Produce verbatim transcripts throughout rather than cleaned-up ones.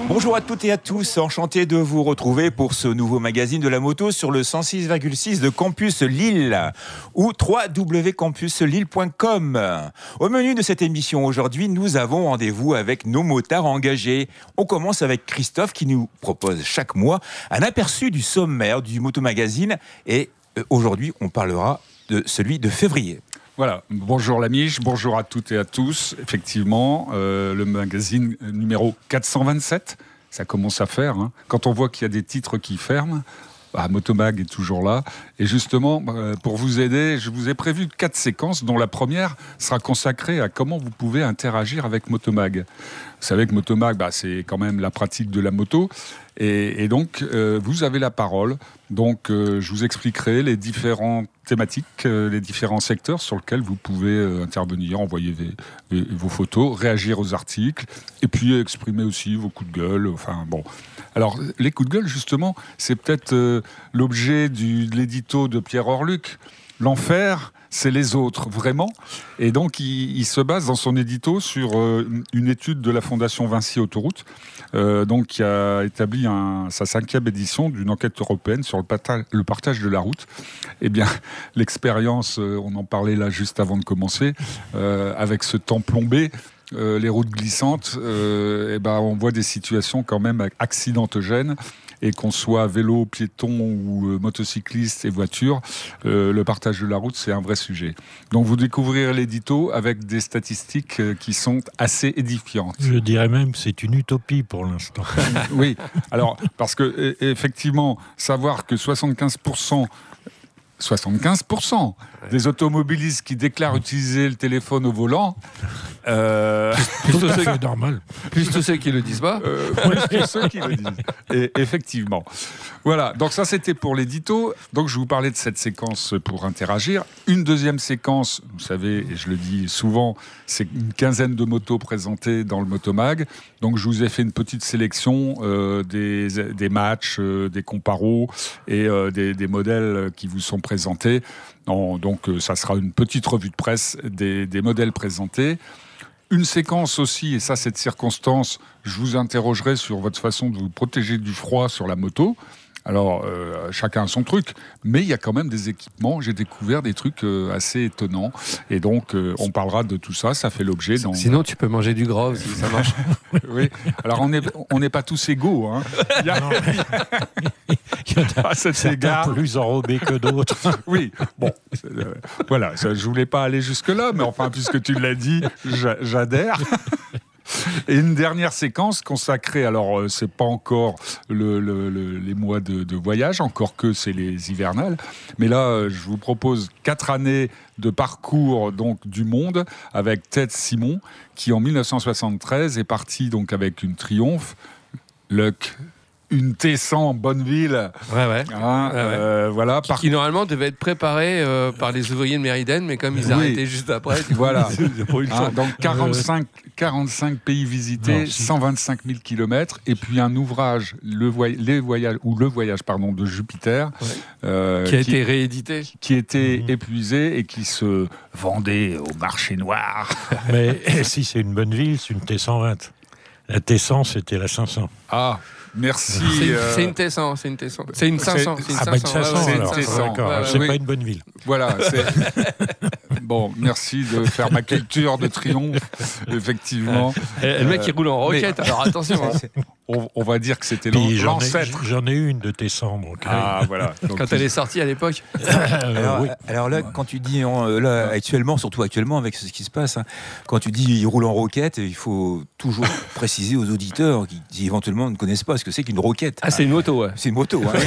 Bonjour à toutes et à tous, enchanté de vous retrouver pour ce nouveau magazine de la moto sur le cent six virgule six de Campus Lille ou w w w point campus lille point com. Au menu de cette émission aujourd'hui, nous avons rendez-vous avec nos motards engagés. On commence avec Christophe qui nous propose chaque mois un aperçu du sommaire du Motomagazine et aujourd'hui on parlera de celui de février. Voilà, bonjour la Miche, bonjour à toutes et à tous. Effectivement, euh, le magazine numéro quatre cent vingt-sept, ça commence à faire. Hein. Quand on voit qu'il y a des titres qui ferment, bah, Motomag est toujours là. Et justement, euh, pour vous aider, je vous ai prévu quatre séquences, dont la première sera consacrée à comment vous pouvez interagir avec Motomag. Vous savez que Motomag, bah, c'est quand même la pratique de la moto. Et, et donc, euh, vous avez la parole. Donc, euh, je vous expliquerai les différentes thématiques, euh, les différents secteurs sur lesquels vous pouvez euh, intervenir, envoyer les, les, vos photos, réagir aux articles, et puis exprimer aussi vos coups de gueule. Enfin, bon. Alors, les coups de gueule, justement, c'est peut-être euh, l'objet du, de l'édito de Pierre Orluc. L'enfer, c'est les autres, vraiment. Et donc, il, il se base dans son édito sur euh, une étude de la Fondation Vinci Autoroute, euh, donc, qui a établi un, sa cinquième édition d'une enquête européenne sur le, pata- le partage de la route. Eh bien, l'expérience, euh, on en parlait là juste avant de commencer, euh, avec ce temps plombé, euh, les routes glissantes, euh, eh ben, on voit des situations quand même accidentogènes. Et qu'on soit vélo, piéton ou euh, motocycliste et voiture, euh, le partage de la route, c'est un vrai sujet. Donc vous découvrirez l'édito avec des statistiques euh, qui sont assez édifiantes. Je dirais même que c'est une utopie pour l'instant. Oui, alors, parce que effectivement, savoir que soixante-quinze pour cent soixante-quinze pour cent des automobilistes qui déclarent utiliser le téléphone au volant, euh, plus tous ceux qui normal, plus tous ceux qui le disent pas, euh, plus que ceux qui le disent. Et effectivement. Voilà. Donc ça c'était pour l'édito. Donc je vous parlais de cette séquence pour interagir. Une deuxième séquence, vous savez, et je le dis souvent, c'est une quinzaine de motos présentées dans le Motomag. Donc je vous ai fait une petite sélection euh, des, des matchs, euh, des comparos et euh, des, des modèles qui vous sont présentés. Non, donc euh, ça sera une petite revue de presse des, des modèles présentés. Une séquence aussi, et ça cette circonstance, je vous interrogerai sur votre façon de vous protéger du froid sur la moto. Alors, euh, chacun a son truc, mais il y a quand même des équipements. J'ai découvert des trucs euh, assez étonnants. Et donc, euh, on parlera de tout ça. Ça fait l'objet dans... Sinon, tu peux manger du gras aussi, ça marche. Oui. Alors, on n'est on n'est pas tous égaux. Hein. Il y a, il y en a certains plus enrobés que d'autres. Oui. Bon, euh, voilà. Je ne voulais pas aller jusque-là, mais enfin, puisque tu l'as dit, j'adhère. Et une dernière séquence consacrée, alors euh, c'est pas encore le, le, le, les mois de, de voyage, encore que c'est les hivernales, mais là euh, je vous propose quatre années de parcours donc du monde avec Ted Simon qui en dix-neuf cent soixante-treize est parti donc avec une Triumph, Luck, une T cent Bonneville, ouais, ouais. Hein, ouais, ouais. Euh, voilà, par... qui normalement devait être préparé euh, par les ouvriers de Mériden, mais comme ils oui. arrêtaient juste après, voilà. Hein, donc quarante-cinq, quarante-cinq pays visités, non, si. cent vingt-cinq mille kilomètres, et puis un ouvrage, le voy- les voyages ou le voyage pardon de Jupiter, ouais. euh, qui a qui, été réédité, qui était mmh. épuisé et qui se vendait au marché noir. Mais si c'est une bonne ville, c'est une T cent vingt. La T cent, c'était la cinq cents. Ah. Merci. C'est, euh... c'est une T cent, c'est une T cent. C'est une cinq cents. C'est, c'est une ah, cinq cents. Bah, c'est une alors. T cent. D'accord. Ouais, c'est oui. pas une bonne ville. Voilà. C'est... Bon, merci de faire ma culture de triomphe, effectivement. Et le mec, il roule en roquette, mais... alors attention. Hein. On, on va dire que c'était Puis l'ancêtre. J'en ai, j'en ai une de T cent. Donc, ah, voilà. Donc, quand elle est sortie à l'époque. alors, oui. alors là, quand tu dis, là, actuellement, surtout actuellement, avec ce qui se passe, hein, quand tu dis il roule en roquette, il faut toujours préciser aux auditeurs qui, qui éventuellement ne connaissent pas ce que c'est qu'une roquette. Ah, c'est une moto, ouais. C'est une moto, hein.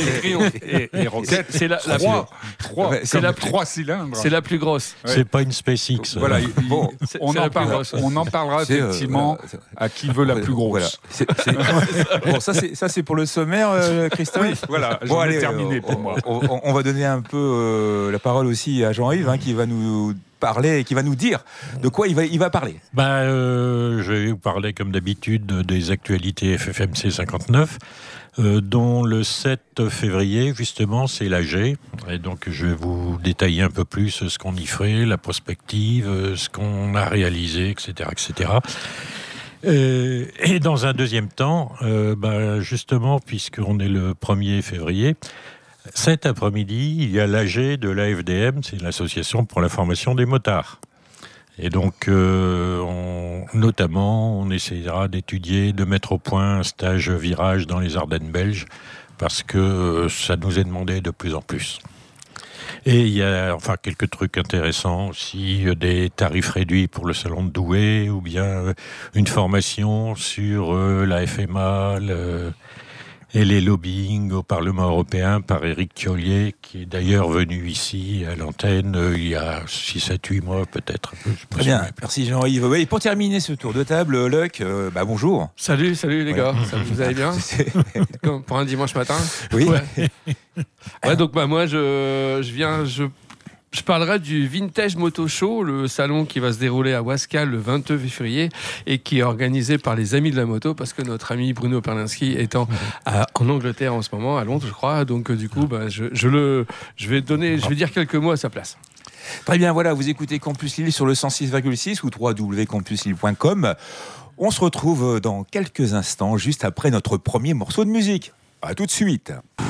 et, et roquette, c'est la, la trois, trois, ouais, c'est la plus, trois cylindres. C'est la plus grosse. Ouais. C'est pas une SpaceX. Voilà, il, il, bon, on, c'est en parle, on en parlera c'est, effectivement euh, voilà, à qui veut la plus grosse. Voilà. C'est, c'est... bon, ça c'est ça c'est pour le sommaire, euh, Christophe. Oui, voilà. Bon, allez, terminé euh, pour moi. On, on, on va donner un peu euh, la parole aussi à Jean-Yves, hein, qui va nous parler et qui va nous dire de quoi il va il va parler. Ben, euh, je vais vous parler comme d'habitude des actualités F F M C cinquante-neuf. Euh, dont le sept février, justement, c'est l'A G. Et donc, je vais vous détailler un peu plus ce qu'on y ferait, la prospective, ce qu'on a réalisé, et cetera, et cetera. Euh, et dans un deuxième temps, euh, bah, justement, puisqu'on est le premier février, cet après-midi, il y a l'A G de l'A F D M, c'est l'Association pour la formation des motards. Et donc, euh, on, notamment, on essaiera d'étudier, de mettre au point un stage virage dans les Ardennes belges, parce que euh, ça nous est demandé de plus en plus. Et il y a enfin quelques trucs intéressants aussi, euh, des tarifs réduits pour le salon de Douai, ou bien euh, une formation sur euh, la F M A le, et les lobbying au Parlement européen par Éric Thiollier, qui est d'ailleurs venu ici à l'antenne euh, il y a six, sept, huit mois peut-être. Très bien, merci Jean-Yves. Et pour terminer ce tour de table, Luc, euh, bah bonjour. Salut, salut les Ouais. gars, ça, vous allez bien? Comme pour un dimanche matin. Oui. Ouais. Ouais, donc bah moi je, je viens, je, je parlerai du Vintage Moto Show, le salon qui va se dérouler à Wascal le vingt-deux février et qui est organisé par les Amis de la Moto, parce que notre ami Bruno Perlinski étant à, en Angleterre en ce moment, à Londres je crois, donc euh, du coup bah, je, je, le, je vais donner, je vais dire quelques mots à sa place. Très bien, voilà, vous écoutez Campus Lille sur le cent six virgule six ou w w w point campus lille point com. On se retrouve dans quelques instants, juste après notre premier morceau de musique. À tout de suite.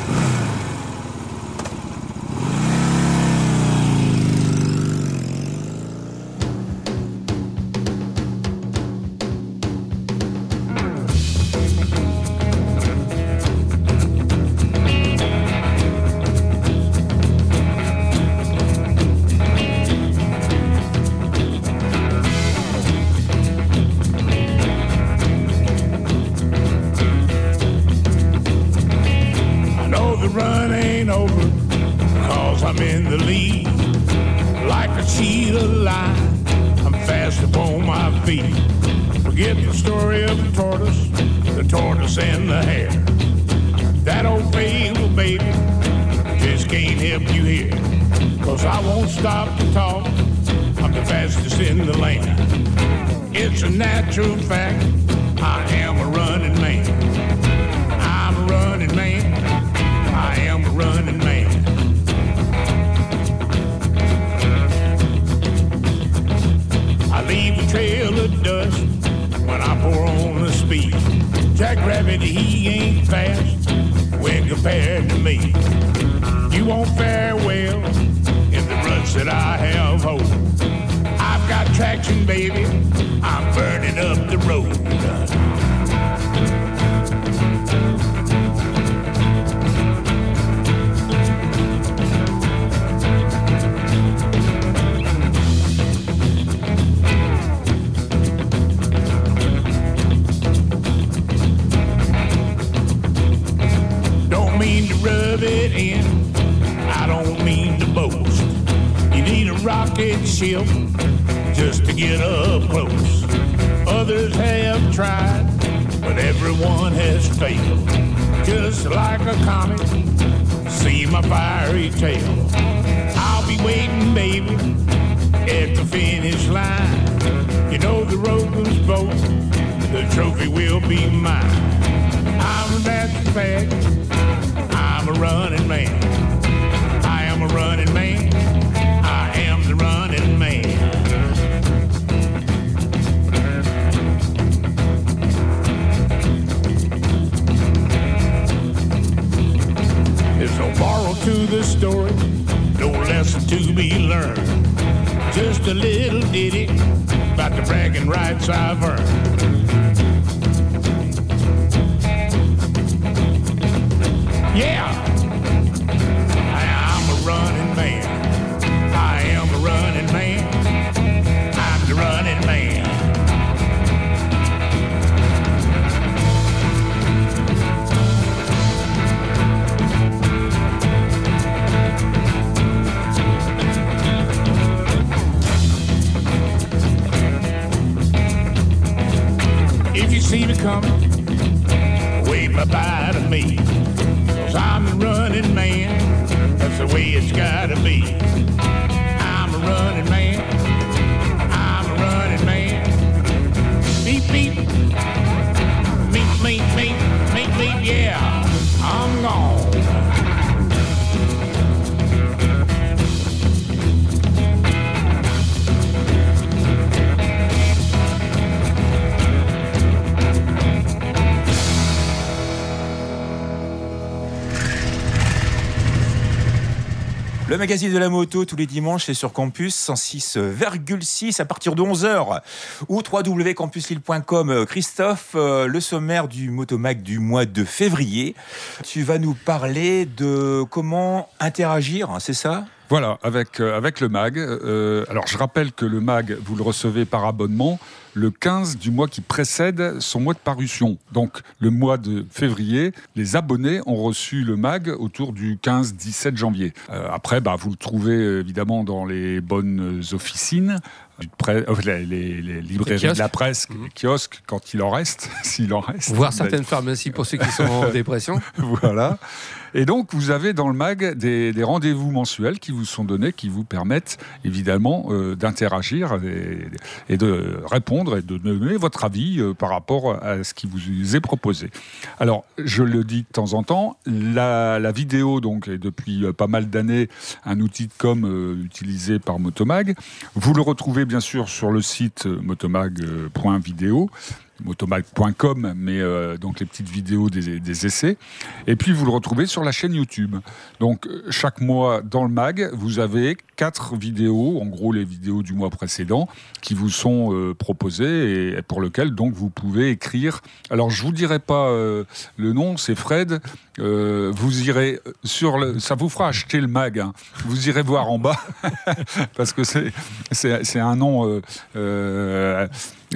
True fact, I am a running man. I'm a running man. I am a running man. I leave a trail of dust when I pour on the speed. Jackrabbit, he ain't fast when compared to me. You won't fare well in the ruts that I have hold. I've got traction, baby. I'm burning up the road. Don't mean to rub it in. I don't mean to boast. You need a rocket ship just to get up close. Others have tried, but everyone has failed. Just like a comet, see my fiery tail. I'll be waiting, baby, at the finish line. You know the Rogan's boat, the trophy will be mine. I'm a natural fact, I'm a running man. I am a running man, I am the running man. There's no moral to the story, no lesson to be learned. Just a little ditty about the bragging rights I've earned. Yeah, I'm a running man. I am a running man. I'm the running man. If you see me coming, wave bye-bye to me. Cause I'm the running man, that's the way it's gotta be. I'm a running man, I'm a running man. Beep, beep, meet, meet, meet, meet, meet, yeah, I'm gone. Le magazine de la moto tous les dimanches, c'est sur Campus cent six virgule six à partir de onze heures ou w w w point campus lille point com. Christophe, euh, le sommaire du Motomag du mois de février. Tu vas nous parler de comment interagir, c'est ça ? Voilà, avec, euh, avec le mag. Euh, alors, je rappelle que le mag, vous le recevez par abonnement le quinze du mois qui précède son mois de parution. Donc, le mois de février, les abonnés ont reçu le mag autour du quinze dix-sept janvier. Euh, après, bah, vous le trouvez évidemment dans les bonnes officines, du pré- euh, les, les, les librairies les de la presse, mmh. les kiosques, quand il en reste, s'il en reste. Voir certaines pharmacies pour ceux qui sont en dépression. Voilà. Et donc, vous avez dans le mag des, des rendez-vous mensuels qui vous sont donnés, qui vous permettent évidemment euh, d'interagir et, et de répondre et de donner votre avis euh, par rapport à ce qui vous est proposé. Alors, je le dis de temps en temps, la, la vidéo, donc, est depuis pas mal d'années un outil de com euh, utilisé par Motomag. Vous le retrouvez bien sûr sur le site motomag point video. motomag point com, mais euh, donc les petites vidéos des, des essais. Et puis vous le retrouvez sur la chaîne YouTube. Donc chaque mois dans le mag, vous avez quatre vidéos, en gros les vidéos du mois précédent, qui vous sont euh, proposées et pour lesquelles donc vous pouvez écrire. Alors je vous dirai pas euh, le nom, c'est Fred. Euh, vous irez sur le, ça vous fera acheter le mag. Hein. Vous irez voir en bas parce que c'est c'est, c'est un nom. Euh, euh,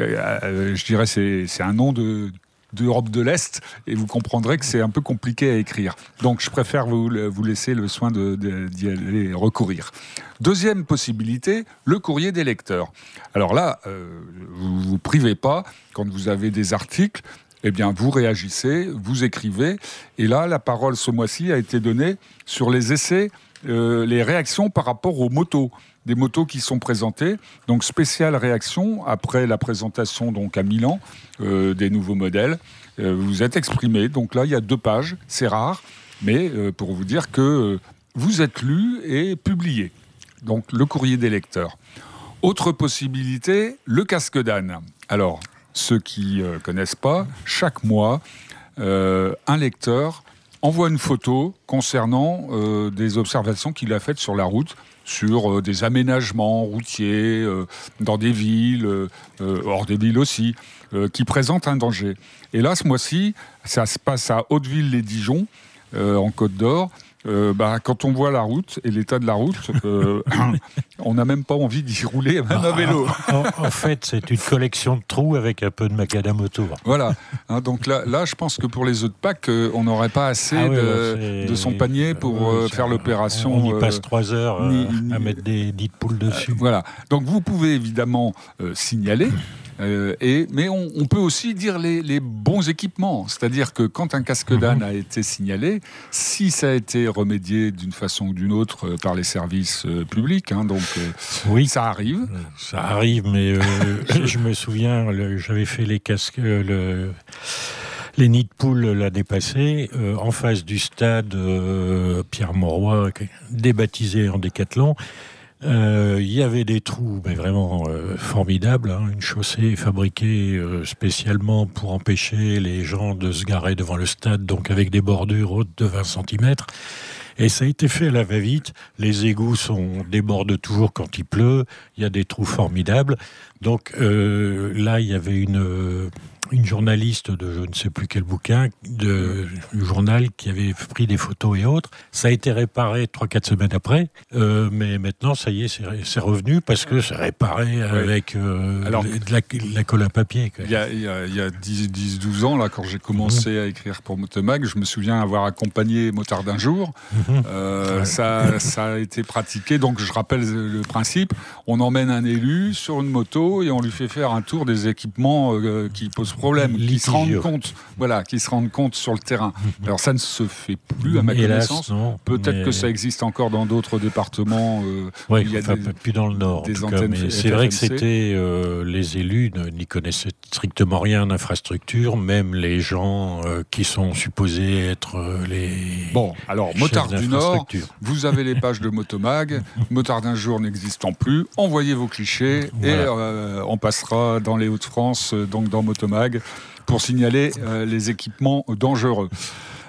euh, je dirais c'est c'est un nom de d'Europe de l'Est et vous comprendrez que c'est un peu compliqué à écrire. Donc je préfère vous, vous laisser le soin de, de, d'y aller recourir. Deuxième possibilité, le courrier des lecteurs. Alors là, euh, vous ne vous privez pas quand vous avez des articles. Eh bien, vous réagissez, vous écrivez. Et là, la parole ce mois-ci a été donnée sur les essais, euh, les réactions par rapport aux motos. Des motos qui sont présentées. Donc, spéciale réaction après la présentation donc, à Milan euh, des nouveaux modèles. Euh, vous êtes exprimé. Donc là, il y a deux pages. C'est rare, mais euh, pour vous dire que euh, vous êtes lu et publié. Donc, le courrier des lecteurs. Autre possibilité, le casque d'âne. Alors, ceux qui ne euh, connaissent pas, chaque mois, euh, un lecteur envoie une photo concernant euh, des observations qu'il a faites sur la route, sur euh, des aménagements routiers, euh, dans des villes, euh, hors des villes aussi, euh, qui présentent un danger. Et là, ce mois-ci, ça se passe à Hauteville-les-Dijon, euh, en Côte d'Or. Euh, bah, quand on voit la route et l'état de la route, euh, on n'a même pas envie d'y rouler, même à vélo. En, en fait, c'est une collection de trous avec un peu de macadam autour. Voilà. Hein, donc là, là, je pense que pour les œufs de Pâques, euh, on n'aurait pas assez ah oui, de, bah, de son panier pour euh, faire l'opération. On y passe trois heures euh, ni, ni, à mettre des nids de poules dessus. Euh, voilà. Donc vous pouvez évidemment euh, signaler. Euh, et, mais on, on peut aussi dire les, les bons équipements. C'est-à-dire que quand un casque d'âne a été signalé, si ça a été remédié d'une façon ou d'une autre euh, par les services euh, publics, hein, donc euh, oui, ça arrive. Ça arrive, mais euh, je me souviens, le, j'avais fait les casques... Euh, le... Les nids de poules l'année passée, euh, en face du stade euh, Pierre-Mauroy, débaptisé en Décathlon. Il euh, y avait des trous, mais vraiment euh, formidables, hein, une chaussée fabriquée euh, spécialement pour empêcher les gens de se garer devant le stade, donc avec des bordures hautes de vingt centimètres. Et ça a été fait à la va-vite. Les égouts sont, débordent toujours quand il pleut. Il y a des trous formidables. Donc euh, là, il y avait une, une journaliste de je ne sais plus quel bouquin, de, du journal, qui avait pris des photos et autres. Ça a été réparé trois quatre semaines après. Euh, mais maintenant, ça y est, c'est, c'est revenu parce que c'est réparé avec euh, Alors, de, la, de la colle à papier. Il y a, il y a, il y a dix douze ans, là, quand j'ai commencé mmh. à écrire pour Motomag, je me souviens avoir accompagné Motard d'un jour. Mmh. Euh, ouais. ça, ça a été pratiqué. Donc, je rappelle le principe. On emmène un élu sur une moto et on lui fait faire un tour des équipements euh, qui posent problème, qui se rendent compte, voilà, qui se rendent compte sur le terrain. Alors, ça ne se fait plus à ma Hélas, connaissance. non, Peut-être mais... que ça existe encore dans d'autres départements. Euh, oui, il y a enfin, des, plus dans le Nord. Des en tout cas, mais c'est vrai que c'était euh, les élus n'y connaissaient strictement rien d'infrastructure, même les gens euh, qui sont supposés être euh, les. Bon, alors Motard du Nord, vous avez les pages de Motomag. Motard d'un jour n'existant plus. Envoyez vos clichés voilà. et euh, on passera dans les Hauts-de-France, donc dans Motomag, pour signaler euh, les équipements dangereux.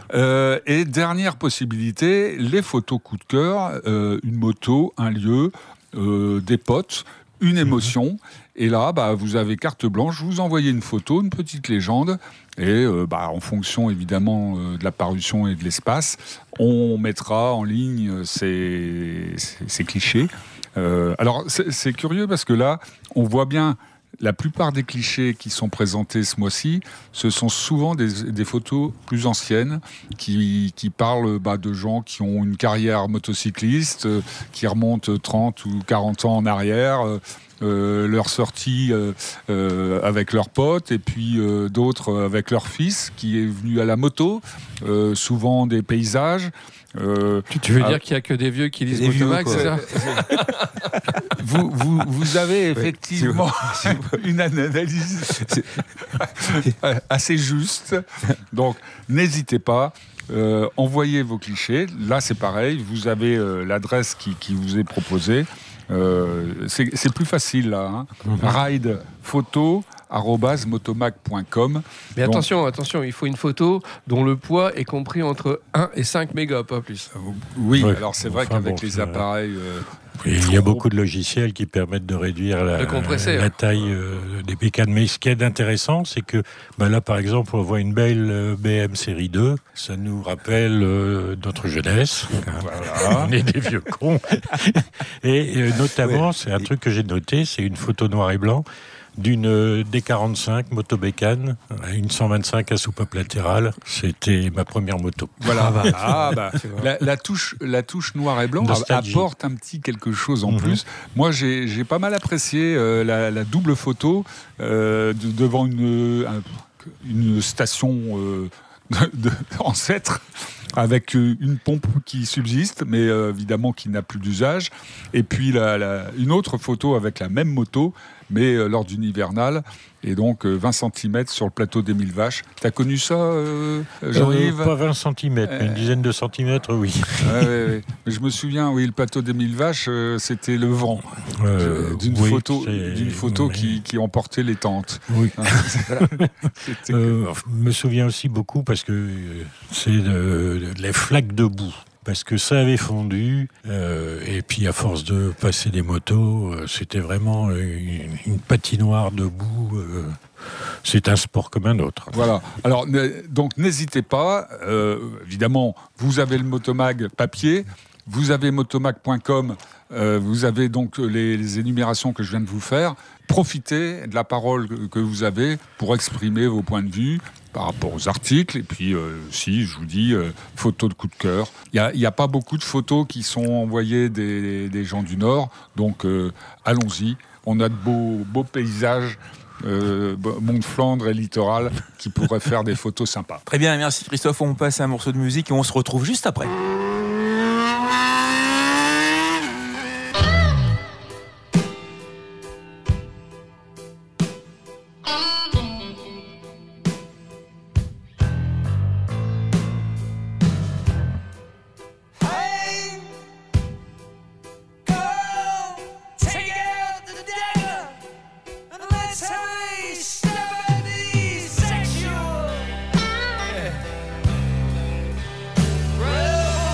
Euh, et dernière possibilité, les photos coup de cœur, euh, une moto, un lieu, euh, des potes, une émotion. Et là, bah, vous avez carte blanche, vous envoyez une photo, une petite légende, et euh, bah, en fonction évidemment euh, de la parution et de l'espace, on mettra en ligne ces, ces, ces clichés. Euh, alors c'est, c'est curieux parce que là, on voit bien la plupart des clichés qui sont présentés ce mois-ci, ce sont souvent des, des photos plus anciennes qui, qui parlent bah, de gens qui ont une carrière motocycliste, euh, qui remontent trente ou quarante ans en arrière, euh, euh, leur sortie euh, euh, avec leurs potes, et puis euh, d'autres avec leur fils qui est venu à la moto, euh, souvent des paysages. Euh, tu, tu veux ah, dire qu'il n'y a que des vieux qui lisent Motomag, c'est ça? vous, vous, vous avez effectivement ouais, une analyse assez juste. Donc, n'hésitez pas. Euh, envoyez vos clichés. Là, c'est pareil. Vous avez euh, l'adresse qui, qui vous est proposée. Euh, c'est, c'est plus facile, là. Hein. Mm-hmm. Ride photo arobase motomag point com. Mais donc, attention, attention, il faut une photo dont le poids est compris entre un et cinq mégas, pas plus. Oui, ouais. Alors c'est vrai enfin, qu'avec bon, les appareils... Euh, il y a beaucoup de logiciels qui permettent de réduire la, de la taille euh, des bécanes. Mais ce qui est intéressant, c'est que bah là, par exemple, on voit une belle B M série deux. Ça nous rappelle euh, notre jeunesse. Voilà. On est des vieux cons. Et euh, notamment, ouais. c'est un truc que j'ai noté, c'est une photo noir et blanc d'une D quarante-cinq moto bécane, une cent vingt-cinq à soupape latérale. C'était ma première moto. Voilà. Ah, bah, la, la, touche, la touche noir et blanc Nostalgie. Apporte un petit quelque chose en mm-hmm. plus. Moi, j'ai, j'ai pas mal apprécié euh, la, la double photo euh, de, devant une, un, une station euh, de, de, ancêtre, avec une pompe qui subsiste, mais euh, évidemment qui n'a plus d'usage. Et puis la, la, une autre photo avec la même moto, mais euh, lors d'une hivernale, et donc euh, vingt centimètres sur le plateau des Mille Vaches. T'as connu ça, euh, Jean-Yves ? euh, Pas vingt centimètres, mais une dizaine de centimètres, oui. Ouais, ouais, ouais. Mais je me souviens, oui, le plateau des Mille Vaches, euh, c'était le vent euh, d'une oui, photo, d'une photo mais... qui, qui emportait les tentes. Oui. Je euh, me souviens aussi beaucoup parce que c'est de, de, les flaques de boue. Parce que ça avait fondu, euh, et puis à force de passer des motos, euh, c'était vraiment une, une patinoire de boue. Euh, c'est un sport comme un autre. Voilà. Alors, donc n'hésitez pas. Euh, évidemment, vous avez le Motomag papier, vous avez motomag point com, euh, vous avez donc les, les énumérations que je viens de vous faire. Profitez de la parole que, que vous avez pour exprimer vos points de vue par rapport aux articles. Et puis, euh, si, je vous dis, euh, photos de coup de cœur. Il n'y a, a pas beaucoup de photos qui sont envoyées des, des gens du Nord. Donc, euh, allons-y. On a de beaux, beaux paysages, euh, Mont-de-Flandre et littoral, qui pourraient faire des photos sympas. Très bien, merci Christophe. On passe à un morceau de musique et on se retrouve juste après. Well,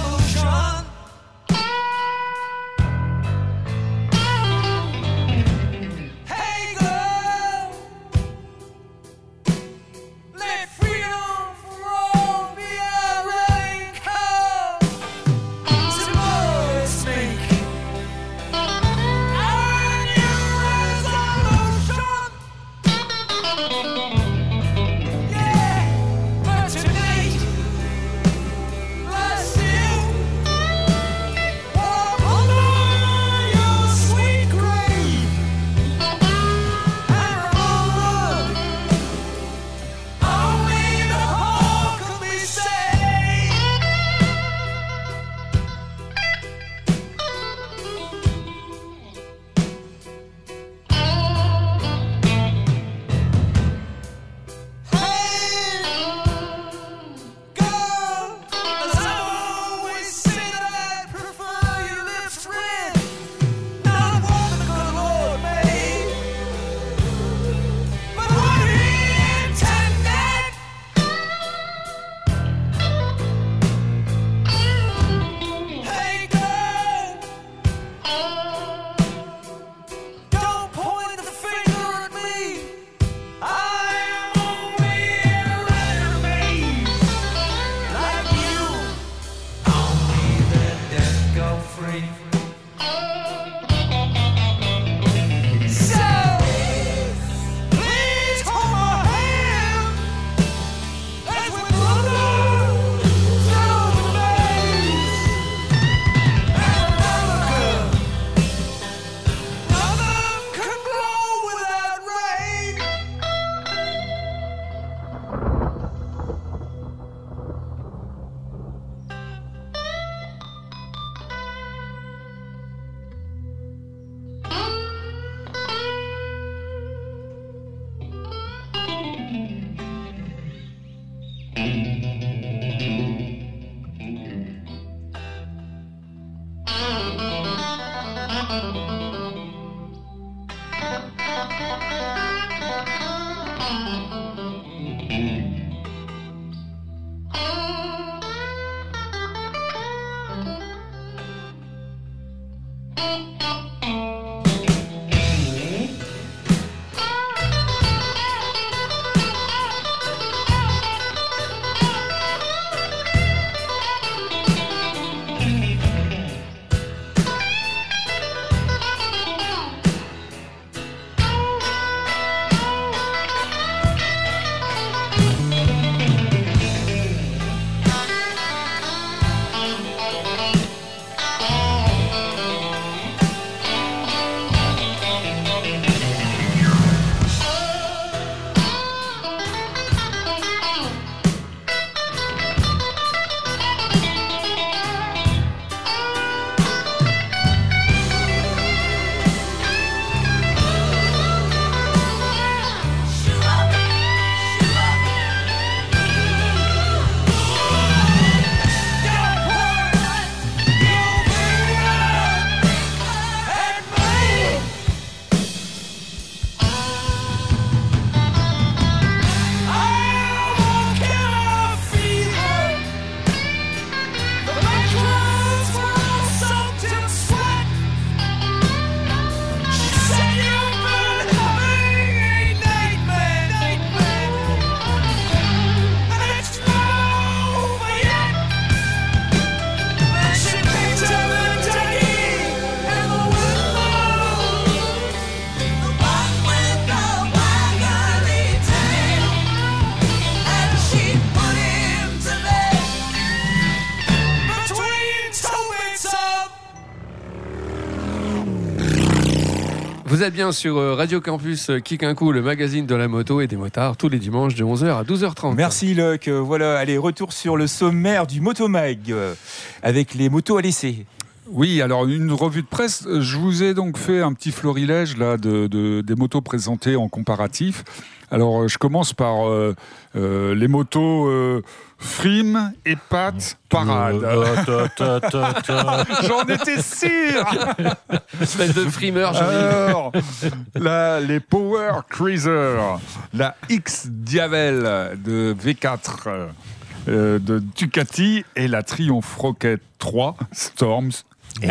Vous êtes bien sur Radio Campus Kick un coup, le magazine de la moto et des motards, tous les dimanches de onze heures à douze heures trente. Merci Luc. Voilà, allez, retour sur le sommaire du Motomag euh, avec les motos à l'essai. Oui, alors une revue de presse. Je vous ai donc fait un petit florilège là de, de des motos présentées en comparatif. Alors je commence par euh, euh, les motos euh, Frime et Pat Parade. Euh, ta, ta, ta, ta. J'en étais sûr. Espèce de frimeur, Jean-Yves. Alors, là, les Power Cruiser, la X Diavel de V quatre euh, de Ducati et la Triumph Rocket trois Storms. R.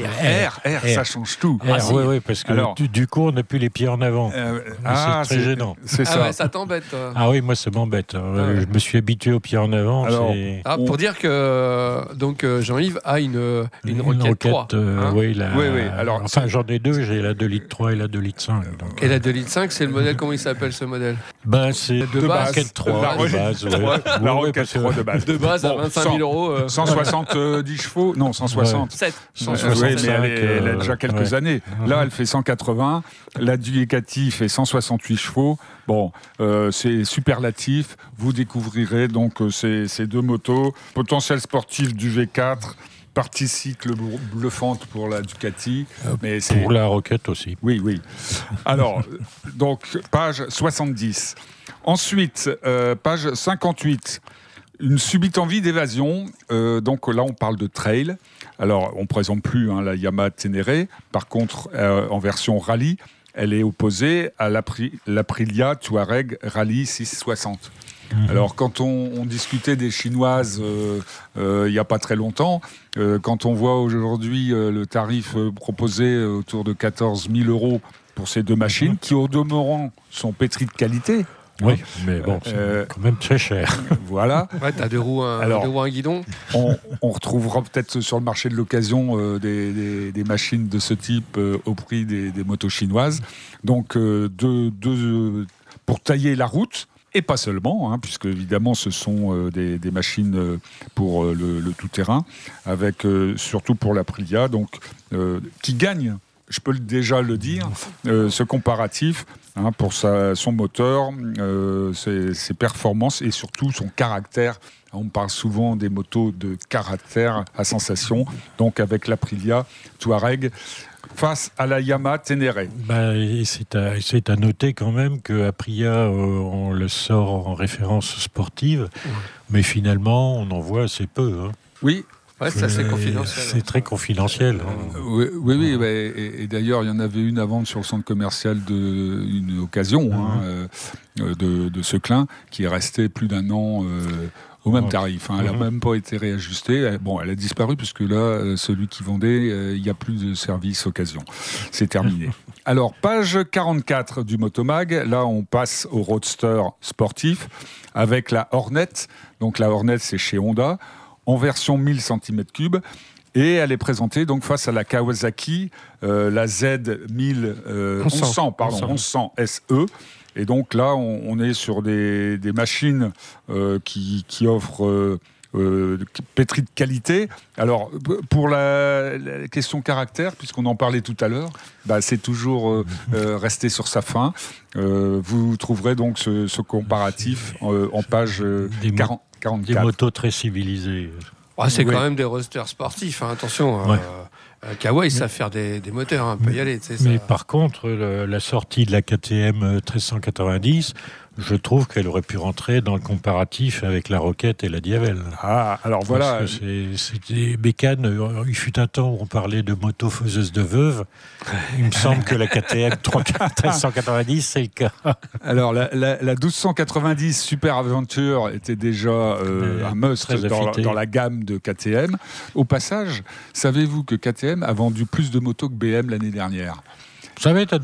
R, R, R, ça change tout. R, oui, oui, parce que Alors, du, du coup, on n'a plus les pieds en avant. Euh, c'est très gênant. C'est Ah ça. ouais, ça t'embête, toi. Ah oui, moi, ça m'embête. Ah ouais. Je me suis habitué aux pieds en avant. Alors, c'est... Ah, pour dire que donc euh, Jean-Yves a une, une, Rocket trois. euh, hein. oui, la... Oui, oui, alors, enfin, j'en ai deux. J'ai la deux litres trois et la deux litres cinq. Donc... Et la deux litres cinq, c'est le modèle, comment il s'appelle ce modèle? Ben, c'est De base. Rocket trois. La de Rocket base, ouais. trois, Ouais, la ouais, Rocket parce que- trois de base. De base à Bon, vingt-cinq mille euros. euh, cent soixante-dix chevaux. Non, cent soixante. sept. Oui, soixante-cinq, mais elle, est- elle a déjà euh, quelques ouais. années. Là, elle fait cent quatre-vingts. La Ducati fait cent soixante-huit chevaux. Bon, euh, c'est superlatif. Vous découvrirez donc euh, ces, ces deux motos. Potentiel sportif du V quatre. Partie cycle bluffante pour la Ducati. Mais c'est... Pour la Rocket aussi. Oui, oui. Alors, donc, page soixante-dix. Ensuite, euh, page cinquante-huit. Une subite envie d'évasion. Euh, donc là, on parle de trail. Alors, on ne présente plus hein, la Yamaha Ténéré. Par contre, euh, en version rallye, elle est opposée à l'Apri- l'Aprilia Touareg Rally six cent soixante. Mmh. Alors, quand on, on discutait des Chinoises euh, euh, il n'y a pas très longtemps, euh, quand on voit aujourd'hui euh, le tarif euh, proposé euh, autour de quatorze mille euros pour ces deux machines, qui au demeurant sont pétries de qualité. Oui, mais bon, c'est Euh, quand même très cher. Voilà. Ouais, t'as deux roues, un, Alors, deux roues, un guidon. On, on retrouvera peut-être sur le marché de l'occasion euh, des, des, des machines de ce type euh, au prix des, des motos chinoises. Donc, euh, deux, deux, pour tailler la route, et pas seulement, hein, puisque évidemment ce sont euh, des, des machines euh, pour euh, le, le tout-terrain, avec euh, surtout pour l'Aprilia, donc euh, qui gagne. Je peux déjà le dire, euh, ce comparatif hein, pour sa, son moteur, euh, ses, ses performances et surtout son caractère. On parle souvent des motos de caractère à sensation, donc avec l'Aprilia Touareg face à la Yamaha Ténéré. Bah, et c'est, à, c'est à noter quand même qu'Aprilia, euh, on le sort en référence sportive, mmh. mais finalement, on en voit assez peu. Hein. Oui. Ouais, ça c'est confidentiel. C'est très confidentiel. Hein. Oui, oui, oui ouais, et, et d'ailleurs, il y en avait une à vendre sur le centre commercial d'une occasion mmh. hein, euh, de, de Seclin, qui est restée plus d'un an euh, au même tarif. Hein. Elle n'a mmh. même pas été réajustée. Bon, elle a disparu puisque là, celui qui vendait, euh, il n'y a plus de service occasion. C'est terminé. Alors, page quarante-quatre du Motomag. Là, on passe au roadster sportif avec la Hornet. Donc, la Hornet, c'est chez Honda, en version mille centimètres cubes, et elle est présentée donc face à la Kawasaki, euh, la Z mille, euh, onze cents, pardon, onze cents S E. Et donc là, on, on est sur des, des machines euh, qui, qui offrent euh, euh, pétries de qualité. Alors, pour la, la question caractère, puisqu'on en parlait tout à l'heure, bah, c'est toujours euh, euh, rester sur sa faim. Euh, vous trouverez donc ce, ce comparatif euh, en page euh, quarante. quarante-quatre. Des motos très civilisées. Ouais, c'est oui. quand même des rosters sportifs, hein, attention. Ouais. Euh, Kawa, ils savent faire des, des moteurs, on hein, peut y aller. Mais ça... par contre, le, la sortie de la K T M treize cent quatre-vingt-dix, je trouve qu'elle aurait pu rentrer dans le comparatif avec la Rocket et la Diavel. Ah, alors voilà. Parce que c'est, c'est des bécanes. Il fut un temps où on parlait de motos faiseuses de veuves. Il me semble que la K T M treize cent quatre-vingt-dix, c'est le cas. Alors, la, la, la douze cent quatre-vingt-dix Super Aventure était déjà euh, un must dans, dans la gamme de K T M. Au passage, savez-vous que K T M a vendu plus de motos que B M l'année dernière ? Ça m'étonne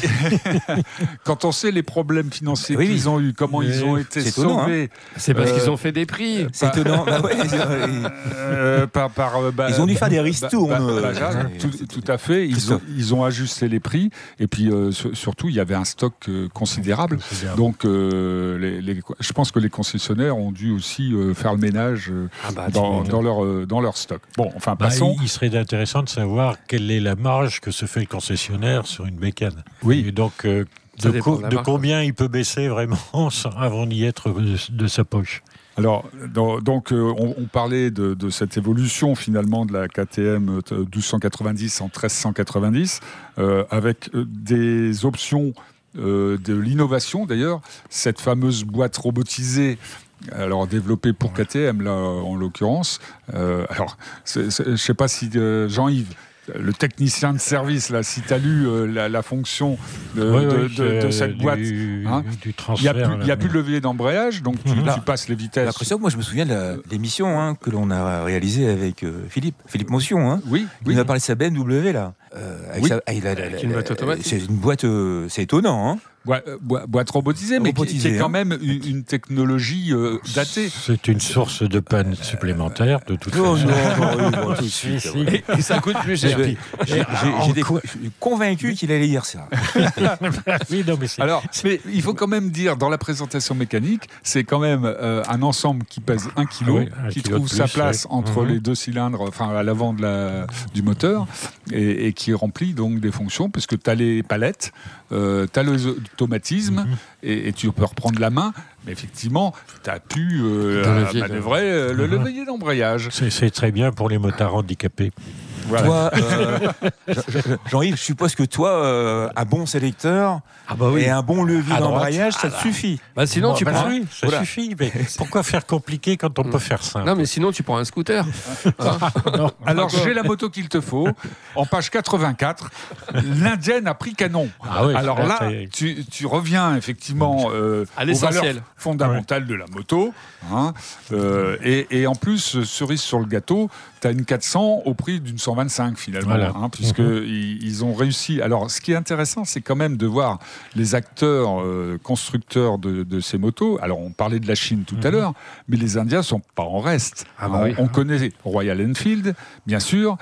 pas. Quand on sait les problèmes financiers oui, qu'ils ont eu, comment oui. ils ont été c'est sauvés. Étonnant, hein. C'est parce euh, qu'ils ont fait des prix. C'est par, étonnant. Bah ouais, euh, par, par, bah, ils ont dû faire des ristournes. Bah, bah, bah, bah, tout, tout à fait. Ils ont, ils ont ajusté les prix. Et puis, euh, surtout, il y avait un stock euh, considérable. considérable. Donc, euh, les, les, je pense que les concessionnaires ont dû aussi euh, faire le ménage euh, ah bah, dans, dans, leur, euh, dans leur stock. Bon, enfin, bah, passons. Il serait intéressant de savoir quelle est la marge que se fait le concessionnaire sur sur une bécane. Oui. Et donc, euh, Ça de, dépend co- de la de marque, combien il peut baisser vraiment sans- avant d'y être de, de sa poche. Alors, dans- donc, euh, on, on parlait de, de cette évolution finalement de la K T M douze cent quatre-vingt-dix en treize cent quatre-vingt-dix, euh, avec euh, des options euh, de l'innovation d'ailleurs, cette fameuse boîte robotisée. Alors développée pour K T M là en l'occurrence. Euh, alors, c'est- c'est- je ne sais pas si euh, Jean-Yves, le technicien de service là, si tu as lu euh, la, la fonction de, Oui, de- oui, de- de c'est cette du- boîte. hein. du Il n'y transfert. a, plus- il y a là. plus de levier d'embrayage, donc tu, Mhm. tu passes les vitesses. L'impression que moi je me souviens de la- l'émission hein, que l'on a réalisée avec euh, Philippe, Philippe Motion. Hein. Oui, Il oui. nous a parlé de sa B M W là. Euh, avec Oui. sa- ah, il a- Avec la- une la- boîte automatique. C'est une boîte, euh, c'est étonnant. Hein. Boi- euh, boi- boîte robotisée, mais qui- Robotisée, qui, est quand hein. même une, une technologie euh, datée. C'est une source de panne supplémentaire, de toute Non, façon. non, non, non, tout de Si, suite. si. ouais. Et ça coûte plus J'ai cher. j'ai- j'ai- en j'ai des- quoi- je suis convaincu qu'il allait dire ça. Oui, non, mais c'est- Alors, mais il faut quand même dire, dans la présentation mécanique, c'est quand même euh, un ensemble qui pèse un kilo, Oui, un qui kilo trouve de sa plus, place ouais. entre Mhm. les deux cylindres, enfin à l'avant de la, du moteur, et, et qui remplit donc des fonctions, puisque tu as les palettes, euh, tu as l'automatisme, Mhm. et, et tu peux reprendre la main, mais effectivement, tu as pu euh, Le levier, manœuvrer euh, le Mhm. levier d'embrayage. c'est, c'est très bien pour les motards handicapés. Voilà. Toi, euh, Jean- Jean-Yves, je suppose que toi, euh, un bon sélecteur Ah bah et un bon levier À droite. d'embrayage, ça te suffit. Bah, sinon, Bon, tu bah prends. oui, ça Voilà. suffit. Mais pourquoi faire compliqué quand on peut faire simple? Non, mais sinon, tu prends un scooter. Hein Non. Alors, j'ai la moto qu'il te faut. En page quatre-vingt-quatre, l'Indienne a pris canon. Ah oui, Alors là, là, c'est- tu, tu reviens effectivement euh, À aux l'essentiel. valeurs fondamentales de la moto. hein. Euh, et, et en plus, cerise sur le gâteau, tu as une quatre cents au prix d'une cent vingt-cinq finalement. Voilà. hein, puisque ils, ils ont réussi. Alors, ce qui est intéressant, c'est quand même de voir les acteurs euh, constructeurs de, de ces motos. Alors, on parlait de la Chine tout à Mhm. l'heure, mais les Indiens sont pas en reste. Ah bah on, oui. on connaît Royal Enfield, bien sûr.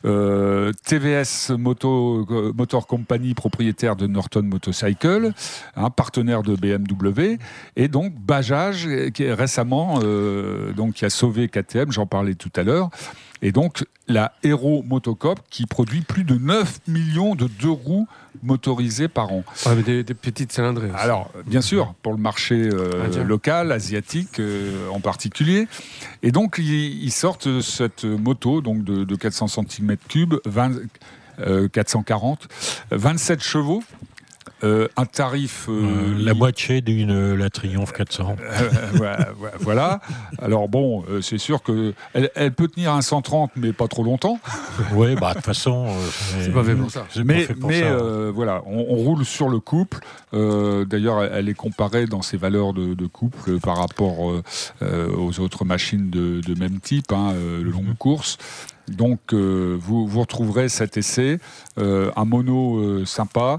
Euh, T V S Moto, euh, Motor Company, propriétaire de Norton Motorcycle, hein, partenaire de B M W, et donc Bajaj, euh, qui est récemment euh, donc, qui a sauvé K T M, j'en parlais tout à l'heure, et donc la Hero Motocop qui produit plus de neuf millions de deux roues motorisées par an. Ouais, mais des, des petites cylindrées. aussi. Alors, bien sûr, pour le marché euh, Indien. local, asiatique euh, en particulier. Et donc, ils, ils sortent cette moto donc de, de quatre cents centimètres cubes, vingt, euh, quatre cent quarante, vingt-sept chevaux, euh, un tarif... euh, Euh, la moitié d'une la Triumph quatre cents. euh, voilà, voilà. Alors bon, euh, c'est sûr que elle, elle peut tenir un cent trente, mais pas trop longtemps. Oui, bah de toute façon, euh, C'est pas fait pour ça. c'est pas Mais, fait pour mais ça. euh, voilà, on, on roule sur le couple. Euh, D'ailleurs, elle est comparée dans ses valeurs de, de couple par rapport euh, euh, aux autres machines de, de même type, hein, euh, le longue course. Donc, euh, vous, vous retrouverez cet essai, euh, un mono euh, sympa.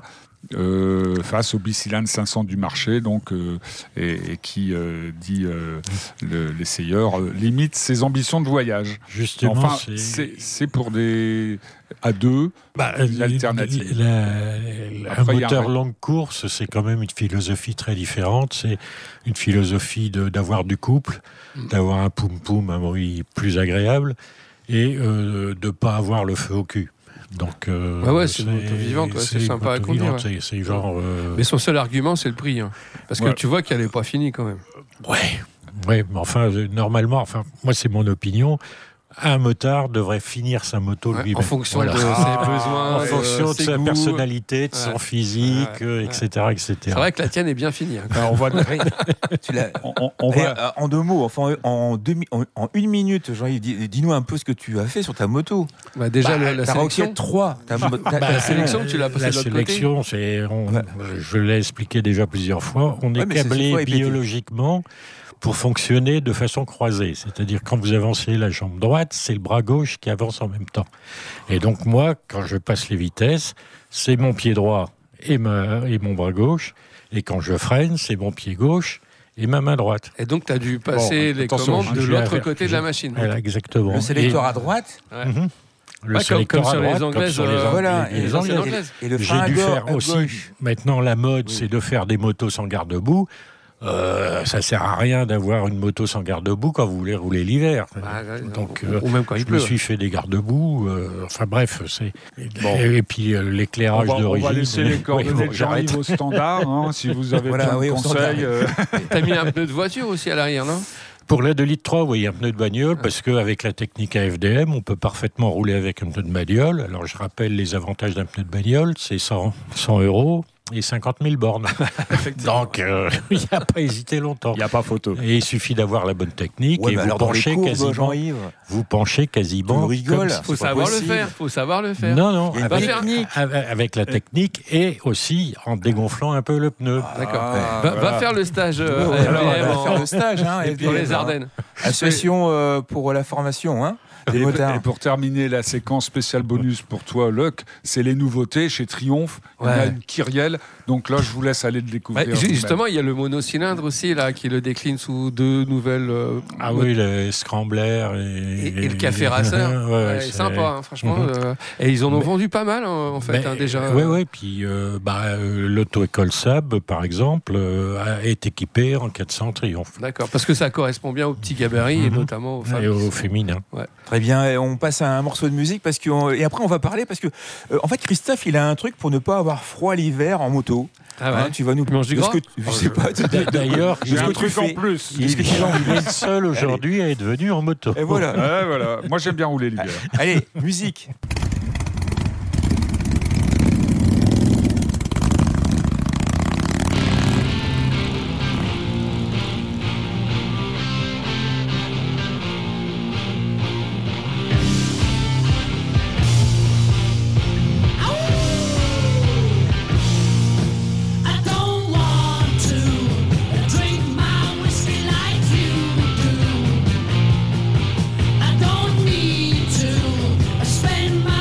Euh, face au bicylindre cinq cents du marché, donc, euh, et, et qui euh, dit euh, le- l'essayeur euh, limite ses ambitions de voyage. Justement, Enfin, c'est c'est c'est pour des à deux. bah, l'alternative. la- la- Après, un il y a un- moteur longue course, c'est quand même une philosophie très différente. C'est une philosophie de- d'avoir du couple, d'avoir un poum-poum, un bruit plus agréable, et euh, de ne pas avoir le feu au cul. Donc, euh, Ouais, ouais, c'est une moto vivante, ouais, c'est une sympa à moto conduire, vivante, c'est- C'est genre. euh, Mais son seul argument, c'est le prix. hein. Parce que Ouais. tu vois qu'elle n'est pas finie quand même. Ouais, ouais, mais enfin, euh, normalement, enfin, moi, c'est mon opinion. Un motard devrait finir sa moto Ouais, lui-même. en fonction Voilà. de ses Ah, besoins, en de fonction de ses sa goûts. personnalité, de son Ouais. physique, Ouais. euh, Ouais. et cetera, et cetera. C'est vrai que la tienne est bien finie. hein. Alors, on va, Tu l'as- on, on- on Eh, va- euh, en deux mots, enfin en, deux mi- en, en une minute, Jean-Yves, dis- dis-nous un peu ce que tu as fait sur ta moto. Bah, déjà, Bah, la, la ta sélection. Rocket trois. Ta, mo- ta- Bah, ta- la sélection, tu l'as passée La de l'autre côté. sélection, c'est, on- Ouais. je l'ai expliqué déjà plusieurs fois, on est Ouais, mais c'est câblé cette fois répété. biologiquement pour fonctionner de façon croisée. C'est-à-dire quand vous avancez la jambe droite, c'est le bras gauche qui avance en même temps. Et donc moi, quand je passe les vitesses, c'est mon pied droit et, ma, et mon bras gauche. Et quand je freine, c'est mon pied gauche et ma main droite. Et donc, tu as dû passer Bon, les attention, commandes de j'ai l'autre la- côté de j'ai- la machine. Voilà, exactement. le sélecteur Et- à droite. Ouais. Mhm. Le Ouais, comme- sélecteur comme à sur les droite, comme Anglaises, sur les, euh, Ang- Voilà, les- et les les Anglaises. Anglaises. Et le J'ai frein à dû gauche, faire à aussi. gauche. Maintenant, la mode, Oui. c'est de faire des motos sans garde-boue. Euh, ça sert à rien d'avoir une moto sans garde-boue quand vous voulez rouler l'hiver. Bah, Donc, ou, ou même quand il je pleut. me suis fait des garde-boue. Euh, enfin bref, c'est Bon. et, et puis euh, On l'éclairage va, on d'origine. va laisser les coordonnées Oui, bon, de j'arrête. Jean-Yves au standard, hein, si vous avez Voilà, besoin oui, de au conseils. standard. euh, T'as mis un pneu de voiture aussi à l'arrière, non? Pour la deux litres trois, oui, un pneu de bagnole, parce qu'avec la technique A F D M, on peut parfaitement rouler avec un pneu de bagnole. Alors, je rappelle les avantages d'un pneu de bagnole, c'est cent, cent euros et cinquante mille bornes. Donc, euh, il n'y a pas hésité longtemps. Il n'y a pas photo. Et il suffit d'avoir la bonne technique Ouais, et mais vous alors dans les penchez courbes, quasiment. Jean-Yves, Vous penchez quasiment. tu rigoles. comme si- Faut C'est pas savoir le possible. faire. Faut savoir le faire. Non, non, Il y a une avec, technique. avec- avec la technique et aussi en dégonflant un peu le pneu. D'accord. Ah, va, va voilà. faire le stage euh, Ouais, à alors, on F D M va en- faire le stage, hein, dans F D M, les hein. Ardennes. Association euh, pour la formation, hein, des Et, et motards. pour terminer la séquence spéciale bonus pour toi, Luc, c'est les nouveautés chez Triumph. Il y en a Ouais. une Kyrielle. Donc là, je vous laisse aller le découvrir. Ouais, ju- vous-même. justement, il y a le monocylindre aussi là qui le décline sous deux nouvelles. euh, Ah mot- oui, le Scrambler et, Et, et le café racer, Ouais, ouais, Ouais, c'est- sympa, hein, franchement. Mhm. euh, et ils en ont Mais- vendu pas mal, hein, en fait, Ben, hein, déjà. Oui, oui. Puis euh, bah, euh, l'auto-école Sab, par exemple, euh, est équipée en quatre cents Triomphe. D'accord, parce que ça correspond bien aux petits gabarits et Mhm. notamment aux femmes. Et au féminin. Très bien, et on passe à un morceau de musique parce que on- et après on va parler parce que euh, en fait Christophe il a un truc pour ne pas avoir froid l'hiver en moto. Ah ouais. Hein, tu vas nous Tu manges du de ce gras que tu- je sais pas. D'a- D'ailleurs, J'ai ce un que tu truc en fais. plus. il, Qu'est-ce que tu il manges est le seul aujourd'hui à être venu en moto. Et voilà. Ouais, voilà. Moi, j'aime bien rouler l'hiver. Allez, musique. I don't want to drink my whiskey like you do. I don't need to spend my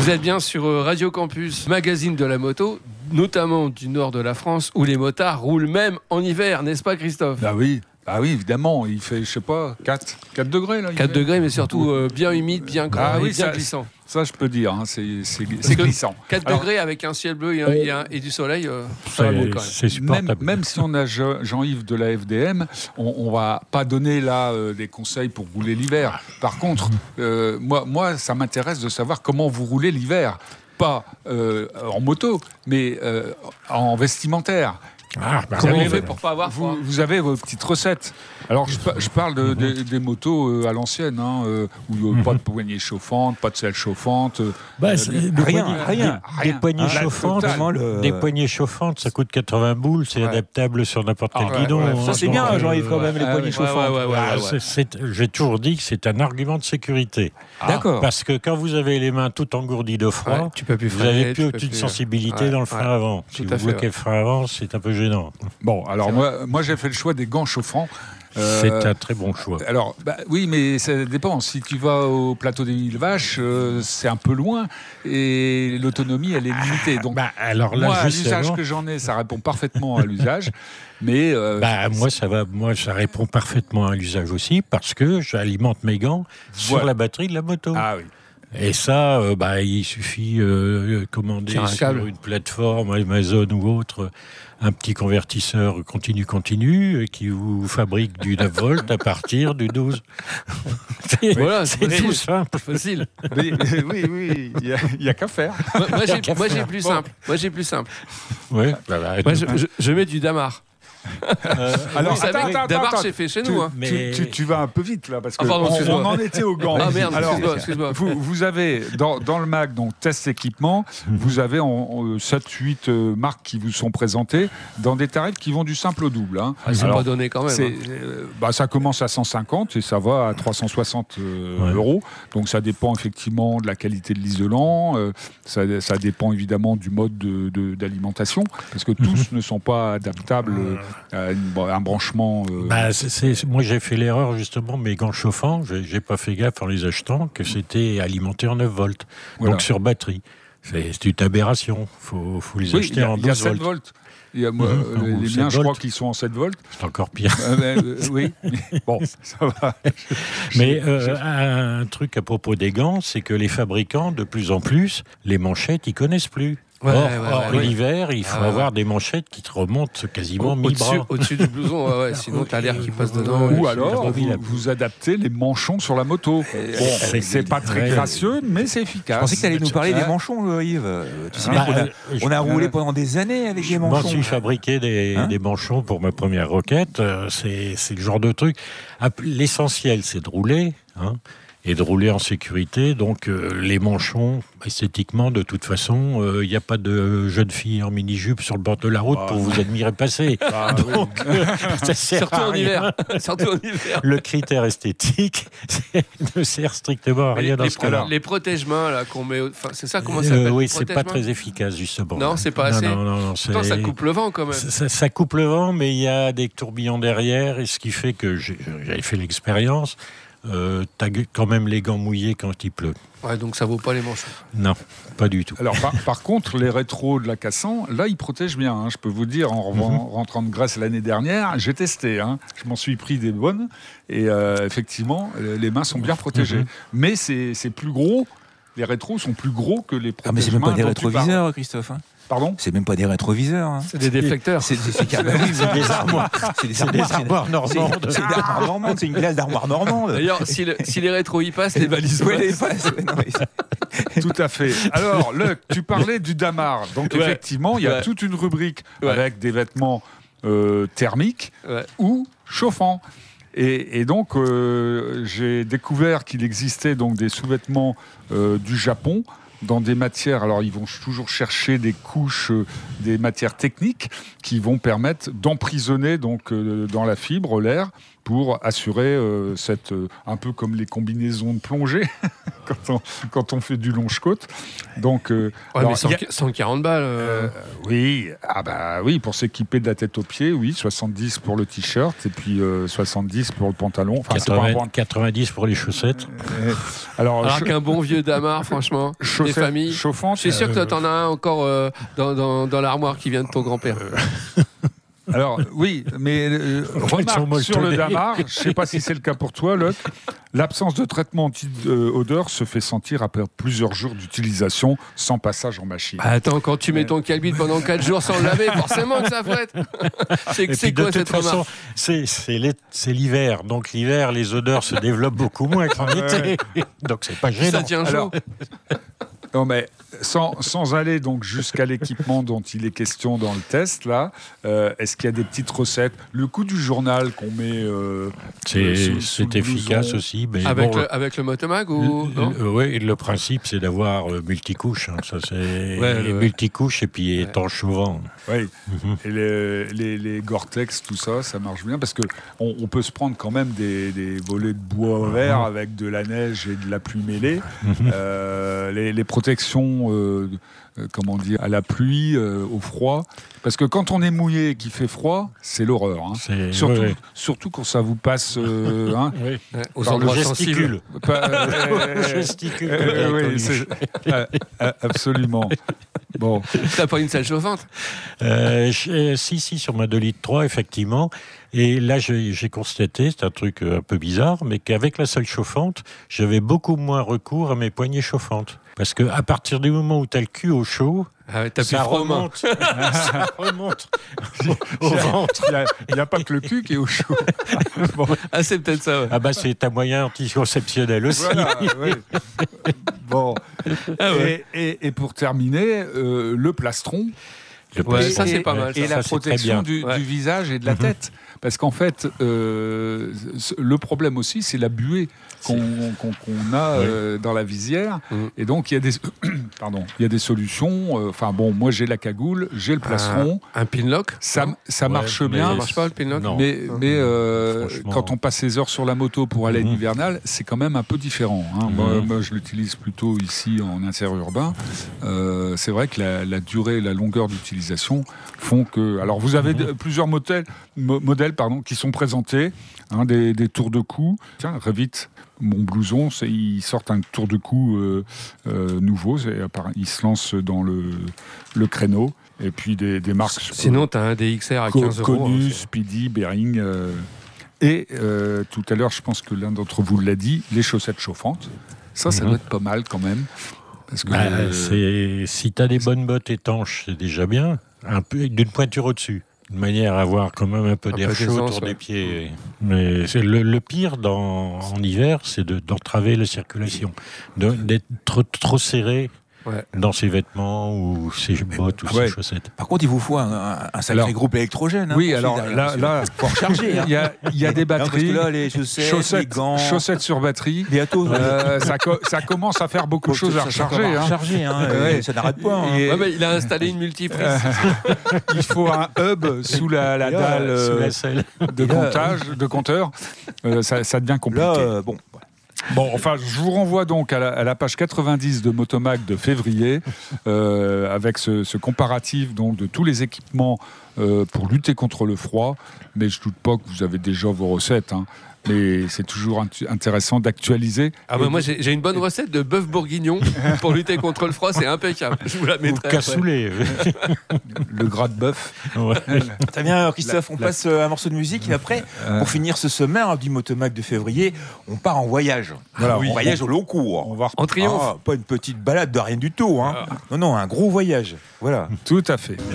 Vous êtes bien sur Radio Campus, magazine de la moto, notamment du nord de la France, où les motards roulent même en hiver, n'est-ce pas Christophe ? Bah oui, bah oui, évidemment. Il fait, je sais pas, quatre, quatre degrés là. quatre degrés, mais surtout euh, bien humide, bien grand Ah et oui, bien ça- glissant. Ça, je peux dire, hein, c'est, c'est, Parce c'est que glissant. quatre Alors, degrés avec un ciel bleu et, un- et un- et du soleil, euh, ça va C'est mieux quand même. c'est Même, supportable. même si on a Je- Jean-Yves de la F D M, on, on va pas donner là euh, des conseils pour rouler l'hiver. Par contre, euh, moi, moi, ça m'intéresse de savoir comment vous roulez l'hiver. Pas euh, en moto, mais euh, en vestimentaire. Ah, bah Comment oui, on fait bah, pour pas avoir froid ? Vous, vous avez vos petites recettes. Alors, je, pa- je parle de, des- des motos euh, à l'ancienne, hein, euh, où euh, pas de poignée chauffante, pas de selle chauffante. euh, bah, c'est- des Rien, poignées- rien, Des rien. poignées Ah, la chauffantes, totale. Vraiment, le- des poignées chauffantes, ça coûte quatre-vingts boules, c'est Ouais. adaptable sur n'importe quel Ah, ouais, guidon. ouais, hein, Ça, c'est donc, bien, euh, Jean-Yves, quand même, les ah, poignées ouais. chauffantes. Ouais, ouais, ouais, Ah, ouais. c'est- c'est- J'ai toujours dit que c'est un argument de sécurité. D'accord. Parce que quand vous avez les mains toutes engourdies de froid, Ouais, tu peux plus vous freiner, n'avez tu plus peux aucune plus- sensibilité Ouais, dans le frein ouais. avant. Si Tout vous à fait, bloquez ouais. le frein avant, c'est un peu gênant. Bon, alors moi, moi j'ai fait le choix des gants chauffants. Euh, C'est un très bon choix. Alors, bah, oui, mais ça dépend. Si tu vas au plateau des Mille Vaches, euh, c'est un peu loin et l'autonomie, elle est limitée. Donc, Bah, alors là, moi, à l'usage justement, que j'en ai, ça répond parfaitement à l'usage. Mais euh, bah, moi, ça va, moi, ça répond parfaitement à l'usage aussi parce que j'alimente mes gants sur Voilà. la batterie de la moto. ah oui. Et ça, euh, bah, il suffit euh, commander Tiens, un sur câble. une plateforme Amazon ou autre un petit convertisseur continu-continu euh, qui vous fabrique du neuf volts à partir du douze. C'est Voilà, c'est c'est tout facile. simple. Facile. Mais- oui, oui, il n'y a, a qu'à faire. Moi, moi, j'ai, qu'à moi, j'ai faire. plus Bon. simple. Moi j'ai plus simple. Ouais, bah, bah, Moi je, je- je mets du damar. euh, Alors, Vous savez, attends, attends, damar attends. c'est fait chez Tu, nous. Hein. Mais- tu- tu- tu vas un peu vite là parce Ah, que pardon, on, excuse-moi. on en était au gant. Ah merde, Alors, excuse-moi, excuse-moi. Vous, vous avez dans, dans le mag, donc test équipement, vous avez en, en sept huit euh, marques qui vous sont présentées dans des tarifs qui vont du simple au double. Hein. Ah, c'est Alors, pas donné quand même. c'est, hein. euh, bah, ça commence à cent cinquante et ça va à trois cent soixante euh, Ouais. euros. Donc ça dépend effectivement de la qualité de l'isolant, euh, ça, ça dépend évidemment du mode de, de- d'alimentation, parce que tous ne sont pas adaptables euh, à une- bon, un branchement. euh, Bah, c'est- c'est- moi, j'ai fait l'erreur, justement, mes gants chauffants, j'ai j'ai pas fait gaffe en les achetant, que c'était alimenté en neuf volts. Voilà. Donc sur batterie. C'est c'est une aberration. Il faut, faut les oui, acheter il y a, en il y a douze sept volts. volts. Il y a, moi, Mhm. euh, Ou les sept miens, je crois volts. qu'ils sont en sept volts. C'est encore pire. Euh, ben, euh, oui, mais bon, ça va. Mais J'ai- euh, un truc à propos des gants, c'est que les fabricants, de plus en plus, les manchettes, ils connaissent plus. Ouais, Or, ouais, or, ouais, ouais. l'hiver, il faut Ah, ouais. avoir des manchettes qui te remontent quasiment Au- mi-bras. au-dessus, au-dessus du blouson, ouais, ouais, sinon t'as l'air qui passe dedans. Ou Ouais, alors, c'est vous, la- vous adaptez les manchons sur la moto. Bon, c'est- c'est pas très ouais. gracieux, mais c'est efficace. Je pensais que tu allais nous parler des Hein manchons, euh, Yves. Euh, Tu sais Bah, bien qu'on a, euh, je- on a roulé euh, pendant des années avec des Je m'en manchons. suis fabriqué des, Hein des manchons pour ma première roquette. euh, C'est c'est le genre de truc. Ap- L'essentiel, c'est de rouler. Hein, et de rouler en sécurité. Donc, euh, les manchons, esthétiquement, de toute façon, il n'y a pas de jeune fille en mini-jupe sur le bord de la route Ah. pour vous admirer passer. Ah, oui. Donc, euh, ça sert Surtout à en rien. hiver. Surtout en hiver. Le critère esthétique c'est- ne sert strictement à Mais rien les, dans les ce pro- cas-là. les protège-mains là qu'on met, au- enfin, c'est ça comment ça Euh, s'appelle oui, les c'est pas protège-mains très efficace, justement. Non, c'est pas Non, assez. Non, non, non, c'est- Pourtant, ça coupe le vent quand même. Ça, ça- ça coupe le vent, mais il y a des tourbillons derrière, et ce qui fait que j'ai- j'avais fait l'expérience. Euh, T'as quand même les gants mouillés quand il pleut. Ouais, donc ça vaut pas les manchons. Non, pas du tout. Alors, par, par contre, les rétros de la Cassan, là, ils protègent bien. hein. Je peux vous dire, en revan- rentrant de Grèce l'année dernière, j'ai testé. hein. Je m'en suis pris des bonnes. Et euh, effectivement, euh, les mains sont bien protégées. Mhm. Mais c'est c'est plus gros. Les rétros sont plus gros que les Ah, mais c'est même pas protège-mains des dont tu parles. rétroviseurs, Christophe. hein. Pardon C'est même pas des rétroviseurs. hein. C'est des déflecteurs. C'est c'est- c'est carrément- oui, C'est des armoires. c'est des C'est des armoires armoires normandes. C'est c'est des armoires normandes. C'est une glace d'armoire normande. D'ailleurs, si, le- si les rétros y passent, les balises Ouais, les passent. faces, ouais, non, mais- Tout à fait. Alors, Luc, tu parlais du damar. Donc, Ouais. effectivement, il y a Ouais. toute une rubrique Ouais. avec des vêtements euh, thermiques Ouais. ou chauffants. Et, et donc, euh, j'ai découvert qu'il existait donc des sous-vêtements euh, du Japon dans des matières. Alors, ils vont toujours chercher des couches, euh, des matières techniques qui vont permettre d'emprisonner donc euh, dans la fibre l'air pour assurer euh, cette, euh, un peu comme les combinaisons de plongée quand, on, quand on fait du longe-côte. Donc, euh, Ouais, alors, mais cent, il y a- cent quarante balles. euh, euh, oui, ah bah oui, pour s'équiper de la tête aux pieds, oui, soixante-dix pour le t-shirt et puis euh, soixante-dix pour le pantalon. Enfin, c'est pas un quatre-vingts point- quatre-vingt-dix pour les chaussettes. Euh, alors, Alors cha- qu'un bon vieux damar, franchement, des chaussettes familles. chauffantes. Je suis sûr que toi, t'en as un encore euh, dans, dans, dans l'armoire qui vient de ton grand-père. Alors oui, mais euh, Ils sont remarque sur le molletonnés. damar, je ne sais pas si c'est le cas pour toi, Luc, l'absence de traitement anti-odeur se fait sentir après plusieurs jours d'utilisation sans passage en machine. Bah, attends, quand tu mets ton calbit pendant quatre jours sans le laver, forcément que ça frette. C'est Et c'est puis, de quoi toute cette façon, remarque? c'est c'est l'é- c'est l'hiver. Donc l'hiver, les odeurs se développent beaucoup moins qu'en été. Donc c'est pas gênant. Ça tient chaud. Alors, non mais sans, sans aller donc jusqu'à l'équipement dont il est question dans le test là, euh, est-ce qu'il y a des petites recettes? Le coup du journal qu'on met, euh, C'est euh, sous- sous c'est le efficace blouson. aussi. Mais Avec, bon, le, avec le motomag ou le- non? le- ouais, le principe, c'est d'avoir euh, multicouches. hein. Ça, c'est Ouais, les ouais. multicouches et puis étanche au vent. Oui. Mhm. Et les, les, les Gore-Tex, tout ça, ça marche bien parce que on, on peut se prendre quand même des, des volets de bois vert avec de la neige et de la pluie mêlée. Euh, les, les protections, euh, euh, comment dire, à la pluie, euh, au froid. Parce que quand on est mouillé et qu'il fait froid, c'est l'horreur. hein. C'est- Surtout, ouais, ouais. surtout quand ça vous passe. euh, hein, Oui. Ouais, aux Par le endroits gesticule. sensibles. pas- euh, Gesticule. euh, comme oui, Coluche. c'est- euh, euh, absolument. Bon. T'as pas une salle chauffante? Euh, j'ai- si, si, sur ma deux litres trois, effectivement. Et là, j'ai j'ai constaté, c'est un truc euh, un peu bizarre, mais qu'avec la salle chauffante, j'avais beaucoup moins recours à mes poignées chauffantes. Parce qu'à partir du moment où tu as le cul au chaud, Ah ouais, t'as plus ça froid aux mains. remonte, ça remonte au ventre. Il n'y a, a pas que le cul qui est au chaud. Bon. Ah, c'est peut-être ça, ouais. Ah bah c'est un moyen anticonceptionnel aussi. Voilà, oui. Bon. Ah ouais. et, et- et pour terminer, euh, le plastron. Le Ouais, plastron. ça, c'est et, pas mal, Et ça. la Ça, c'est très protection bien. du, Ouais. du visage et de la Mhm. tête. Parce qu'en fait, euh, c- le problème aussi, c'est la buée qu'on qu'on- qu'on a euh, dans la visière. Mhm. Et donc, il y a des, pardon, il y a des solutions. euh, Enfin, bon, moi, j'ai la cagoule, j'ai le plastron. Un pinlock? Ça, ça Ouais, marche mais- bien. Ça marche pas le pinlock? Non. Mais, mais euh, Franchement. quand on passe ses heures sur la moto pour aller à Mhm. l'hivernal, c'est quand même un peu différent. hein. Mhm. Moi, moi, je l'utilise plutôt ici en interurbain. Euh, c'est vrai que la, la durée et la longueur d'utilisation font que... Alors, vous avez de- plusieurs modèles, mo- modèles pardon, qui sont présentés, hein, des, des tours de cou. Tiens, Revit, mon blouson, c'est- ils sortent un tour de cou euh, euh, nouveau. C'est- appara- Ils se lancent dans le, le créneau. Et puis des, des marques... Sinon, t'as un D X R à Co- quinze euros. connu, hein, Speedy, Bering. euh, et euh, tout à l'heure, je pense que l'un d'entre vous l'a dit, les chaussettes chauffantes. Ça, ça Mhm. doit être pas mal quand même. Parce que, Bah, euh, c'est- si tu as des bonnes bottes étanches, c'est déjà bien. Un peu d'une pointure au-dessus. De manière à avoir quand même un peu Un d'air peu chaud d'aisance, autour ouais. des pieds. Mais c'est le, le pire dans, en hiver, c'est de- d'entraver la circulation. De- D'être trop, trop serré Ouais. dans ses vêtements ou ses bottes ou Ouais. ses chaussettes. Par contre, il vous faut un, un- un sacré Alors- groupe électrogène. hein, oui, pour alors suivre là, derrière, là, pour recharger. hein. il y a, il y a des Non, parce batteries, que là, les chaussettes, les chaussettes, gants, chaussettes sur batterie. bientôt, Euh, ça, co- ça commence à faire beaucoup de choses à ça- ça recharger. commence à hein. recharger, hein, Ouais. et ça n'arrête pas. hein. Et- Ouais, mais il a installé une multiprise. Il faut un hub sous la, la Et là, dalle Sous euh, la selle. de et là, comptage, de compteur. Euh, ça, ça devient compliqué. Là, euh, bon, voilà. Bon, enfin, je vous renvoie donc à la, à la page quatre-vingt-dix de Motomag de février, euh, avec ce, ce comparatif donc de tous les équipements euh, pour lutter contre le froid. Mais je doute pas que vous avez déjà vos recettes. hein. Mais c'est toujours int- intéressant d'actualiser. Ah bah Et moi de- j'ai j'ai une bonne recette de bœuf bourguignon pour lutter contre le froid, c'est impeccable. Je vous la Ou mettrai. après. cassoulet. le gras de bœuf. Ouais. Très bien, alors, Christophe, on La- passe euh, un morceau de musique et après, Euh, pour finir ce sommaire du Motomac de février, on part en voyage. Voilà, on oui. voyage au long cours. on va En triomphe. Ah, pas une petite balade de rien du tout. Hein. Non, non, un gros voyage. Voilà. tout à fait.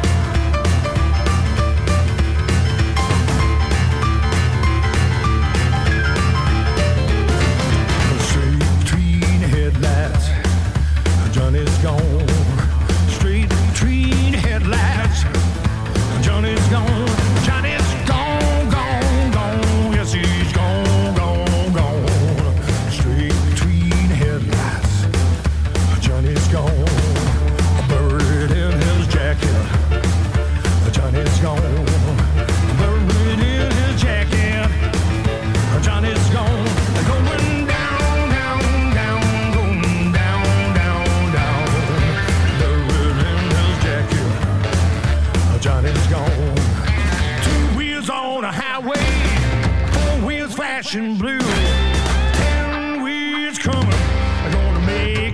Thank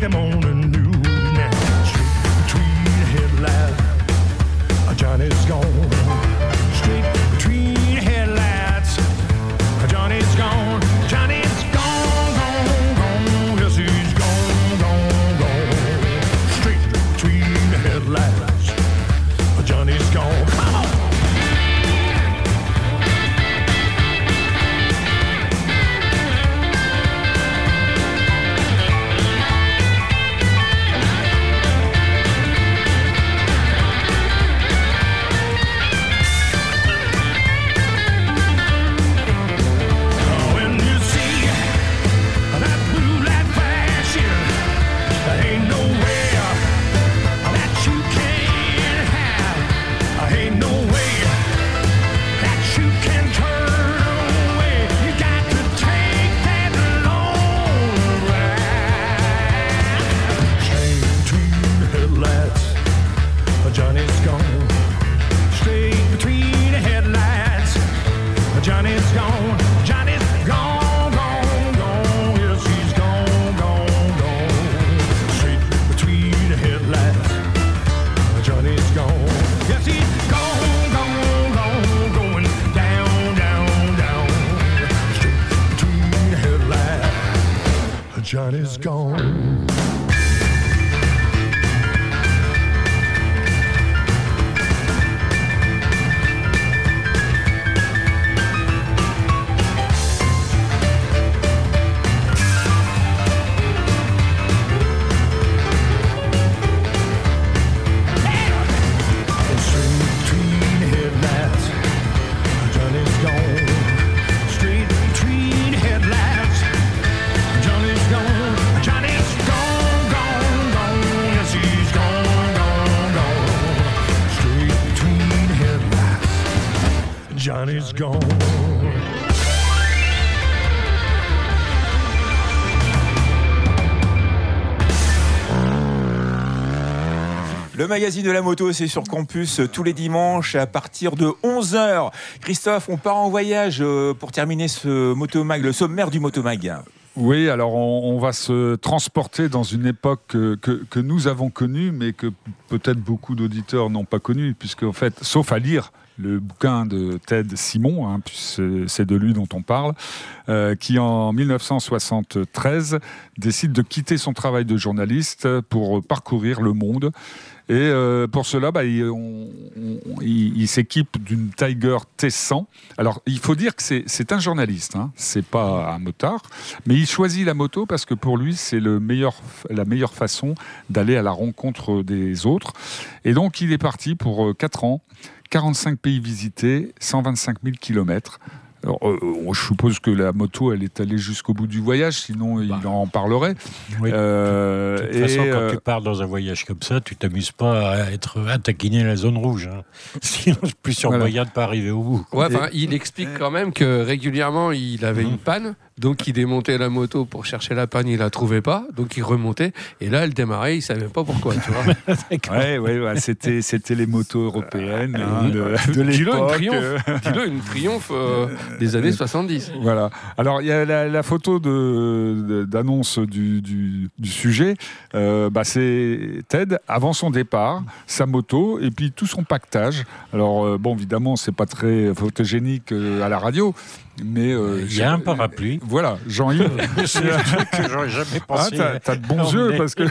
the morning news now. Straight between headlights, Johnny's gone. Straight between headlights, Johnny's gone. Johnny's gone, gone, gone. Yes, he's gone, gone, gone. Straight between headlights, Johnny's gone. Come on. Johnny's gone, straight between the headlights. Johnny's gone, Johnny's gone, gone, gone. Yes, he's gone, gone, gone. Straight between the headlights. Johnny's gone. Yes, he's gone, gone, gone, going down, down, down. Straight between the headlights. Johnny's gone. Johnny's gone. Le magazine de la moto, c'est sur Campus tous les dimanches à partir de onze heures. Christophe, on part en voyage pour terminer ce Motomag, le sommaire du Motomag. Oui, alors on, on va se transporter dans une époque que, que, que nous avons connue, mais que peut-être beaucoup d'auditeurs n'ont pas connue, puisque en fait, sauf à lire le bouquin de Ted Simon, hein, puisque c'est de lui dont on parle, euh, qui en mille neuf cent soixante-treize décide de quitter son travail de journaliste pour parcourir le monde. Et euh, pour cela, bah, il, on, on, il, il s'équipe d'une Tiger T cent. Alors, il faut dire que c'est, c'est un journaliste, hein, c'est pas un motard, mais il choisit la moto parce que pour lui, c'est le meilleur, la meilleure façon d'aller à la rencontre des autres. Et donc, il est parti pour quatre ans, quarante-cinq pays visités, cent vingt-cinq mille kilomètres. Alors, euh, je suppose que la moto, elle est allée jusqu'au bout du voyage, sinon il bah, en parlerait. Oui. Euh, de toute façon, et quand euh, tu pars dans un voyage comme ça, tu t'amuses pas à être à taquiner la zone rouge. Hein. Sinon, plus sur voilà. moyen de pas arriver au bout. Ouais, enfin, il explique quand même que régulièrement, il avait mmh. une panne. Donc il démontait la moto pour chercher la panne, il la trouvait pas, donc il remontait et là elle démarrait, il savait pas pourquoi, tu vois. ouais, ouais, ouais, c'était c'était les motos européennes hein, de, de l'époque. Dis-le une triomphe, dis-le une triomphe euh, des années soixante-dix. Voilà. Alors il y a la, la photo de, de d'annonce du, du, du sujet. Euh, bah, c'est Ted avant son départ, sa moto et puis tout son pactage. Alors euh, bon, évidemment, c'est pas très photogénique euh, à la radio. Mais euh, il y a un parapluie. Voilà, Jean-Yves. C'est un truc que j'aurais jamais pensé. Ah, t'as, t'as de bons yeux parce que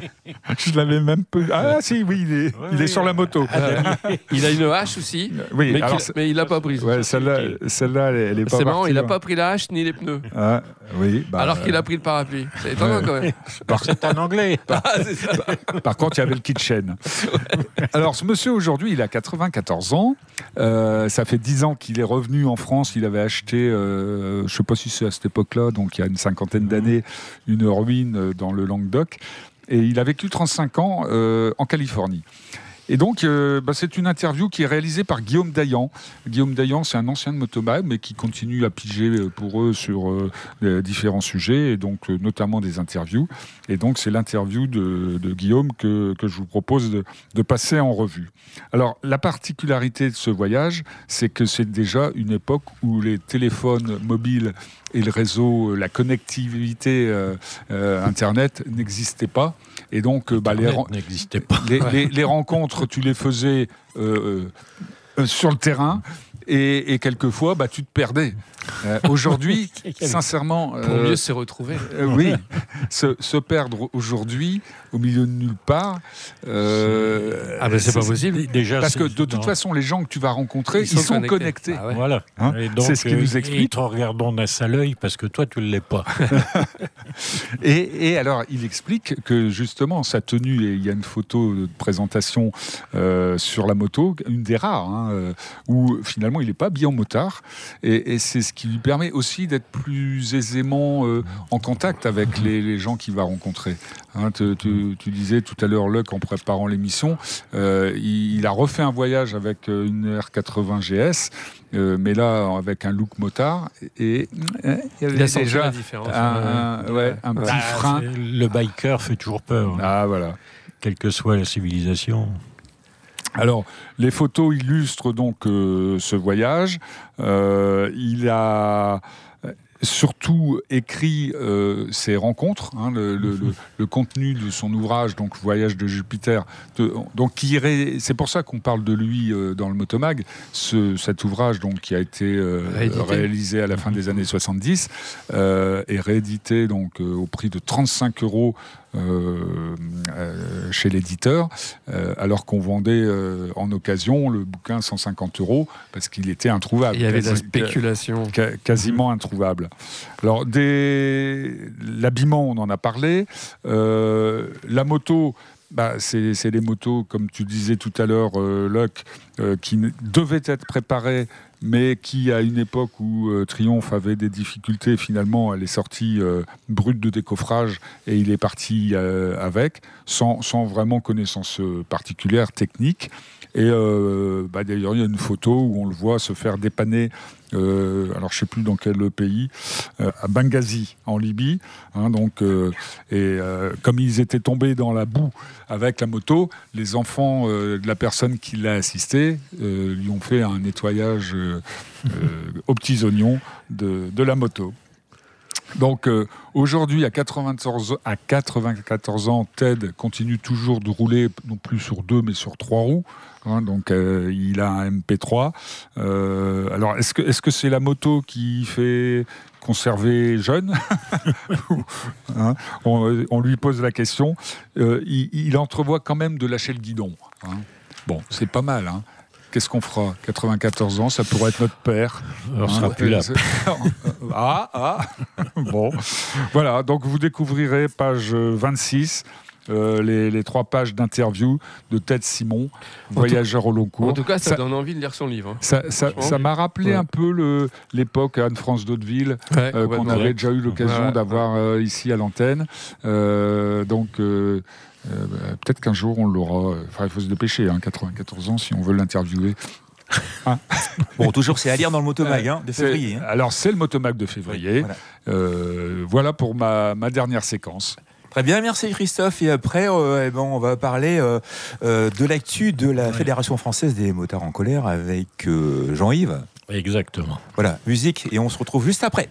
je l'avais même peu. Ah si, oui, il est, ouais, il est sur la moto. Ah, il a une hache aussi, oui, mais, alors, mais il l'a pas prise. Ouais, celle-là, celle-là, elle, elle est pas. C'est marrant, partie, il a hein. pas pris la hache ni les pneus. Ah, oui. Bah, alors qu'il a pris le parapluie. C'est étonnant ouais. quand même. Par... C'est en anglais. Par... Ah, c'est ça. Par contre, il y avait le kitchen. Alors, ce monsieur aujourd'hui, il a quatre-vingt-quatorze ans. Euh, ça fait dix ans qu'il est revenu en France. Il avait acheté. Euh, je ne sais pas si c'est à cette époque-là, donc il y a une cinquantaine d'années, une ruine dans le Languedoc. Et il a vécu trente-cinq ans euh, en Californie. Et donc, euh, bah, c'est une interview qui est réalisée par Guillaume Dayan. Guillaume Dayan, c'est un ancien de Motomag, mais qui continue à piger pour eux sur euh, différents sujets, et donc euh, notamment des interviews. Et donc, c'est l'interview de, de Guillaume que, que je vous propose de, de passer en revue. Alors, la particularité de ce voyage, c'est que c'est déjà une époque où les téléphones mobiles et le réseau, la connectivité euh, euh, Internet n'existait pas. Et donc, euh, bah, les, ren- n'existait pas. les, les, les rencontres, tu les faisais euh, euh, sur le terrain. Et, et quelquefois, bah, tu te perdais. Euh, aujourd'hui, sincèrement... Pour euh, mieux se retrouver. euh, oui, se, se perdre aujourd'hui, au milieu de nulle part... euh, Ah ben c'est pas possible. Déjà, Parce c'est- que de toute non. façon, les gens que tu vas rencontrer, ils, Ils sont sont connectés. connectés. Ah ouais. Voilà. Hein, Et donc, c'est ce qu'il euh, nous explique. Ils te regardent d'un seul œil parce que toi, tu ne l'es pas. Et, et alors, il explique que justement, sa tenue, et il y a une photo de présentation euh, sur la moto, une des rares, hein, euh, où finalement il n'est pas habillé en motard. Et, et c'est ce qui lui permet aussi d'être plus aisément euh, en contact avec les, les gens qu'il va rencontrer. Hein, tu, tu- tu disais tout à l'heure, Luc, en préparant l'émission, euh, il, il a refait un voyage avec euh, une R quatre-vingts G S. Euh, mais là, avec un look motard, et, et il y avait Il a senti déjà la différence. un, un- ouais, un petit Ah, frein. c'est- le biker fait toujours peur, hein, Ah, voilà. quelle que soit la civilisation. Alors, les photos illustrent donc euh, ce voyage. Euh, il a surtout écrit euh, ses rencontres, hein, le, le- le- le contenu de son ouvrage, donc Voyage de Jupiter. De- donc, qui ré- c'est pour ça qu'on parle de lui euh, dans le Motomag. Ce, cet ouvrage, donc, qui a été euh, Réédité. réalisé à la fin des années soixante-dix, euh, est réédité donc euh, au prix de trente-cinq euros. Euh, euh, chez l'éditeur, euh, alors qu'on vendait euh, en occasion le bouquin cent cinquante euros parce qu'il était introuvable. Il y avait de la Quasi- spéculation. ca- quasiment introuvable. Alors, des... l'habillement, on en a parlé. Euh, la moto, bah, c'est, c'est les motos, comme tu disais tout à l'heure, euh, Luc, euh, qui ne- devaient être préparées, mais qui, à une époque où euh, Triomphe avait des difficultés, finalement, elle est sortie euh, brute de décoffrage et il est parti euh, avec, sans, sans vraiment connaissance euh, particulière, technique. Et euh, bah, d'ailleurs, il y a une photo où on le voit se faire dépanner, euh, alors je ne sais plus dans quel pays, euh, à Benghazi, en Libye. Hein, donc, euh, et euh, comme ils étaient tombés dans la boue avec la moto, les enfants euh, de la personne qui l'a assisté euh, lui ont fait un nettoyage euh, euh, aux petits oignons de, de la moto. Donc euh, aujourd'hui, à quatre-vingt-quatorze, à quatre-vingt-quatorze ans, Ted continue toujours de rouler, non plus sur deux, mais sur trois roues. Hein, donc euh, il a un M P trois. Euh, alors est-ce que, est-ce que c'est la moto qui fait conserver jeune? Hein, on, on lui pose la question. Euh, il, il entrevoit quand même de lâcher le guidon. Hein. Bon, c'est pas mal. Hein. Qu'est-ce qu'on fera? quatre-vingt-quatorze ans, ça pourrait être notre père. On sera plus là. Ah, ah. Bon. Voilà, donc vous découvrirez page vingt-six, euh, les, les trois pages d'interview de Ted Simon, voyageur au long cours. En tout cas, ça, Ça- donne envie de lire son livre. hein. Ça, ça, Franchement. ça m'a rappelé Ouais. un peu le, l'époque Anne-France d'Hauteville, Ouais, euh, qu'on complètement. avait déjà eu l'occasion Ouais, ouais. d'avoir euh, ici à l'antenne. Euh, donc, euh, euh, bah, peut-être qu'un jour on l'aura. Enfin, il faut se dépêcher, hein, quatre-vingt-quatorze ans, si on veut l'interviewer. Bon, toujours, c'est à lire dans le Motomag hein, de C'est- février. hein. Alors, c'est le Motomag de février. Voilà. Euh, voilà pour ma, ma dernière séquence. Très bien, merci Christophe. Et après, euh, eh ben, on va parler euh, euh, de l'actu de la Fédération française des motards en colère avec euh, Jean-Yves. Exactement. Voilà, musique, et on se retrouve juste après.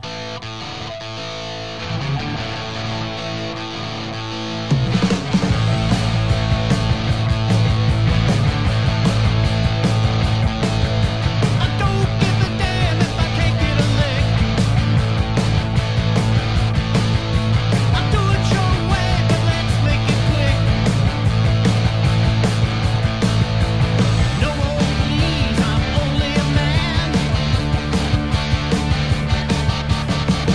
I don't give a damn if I can't get a lick. I'll do it your way, but let's make it quick. No more please, I'm only a man.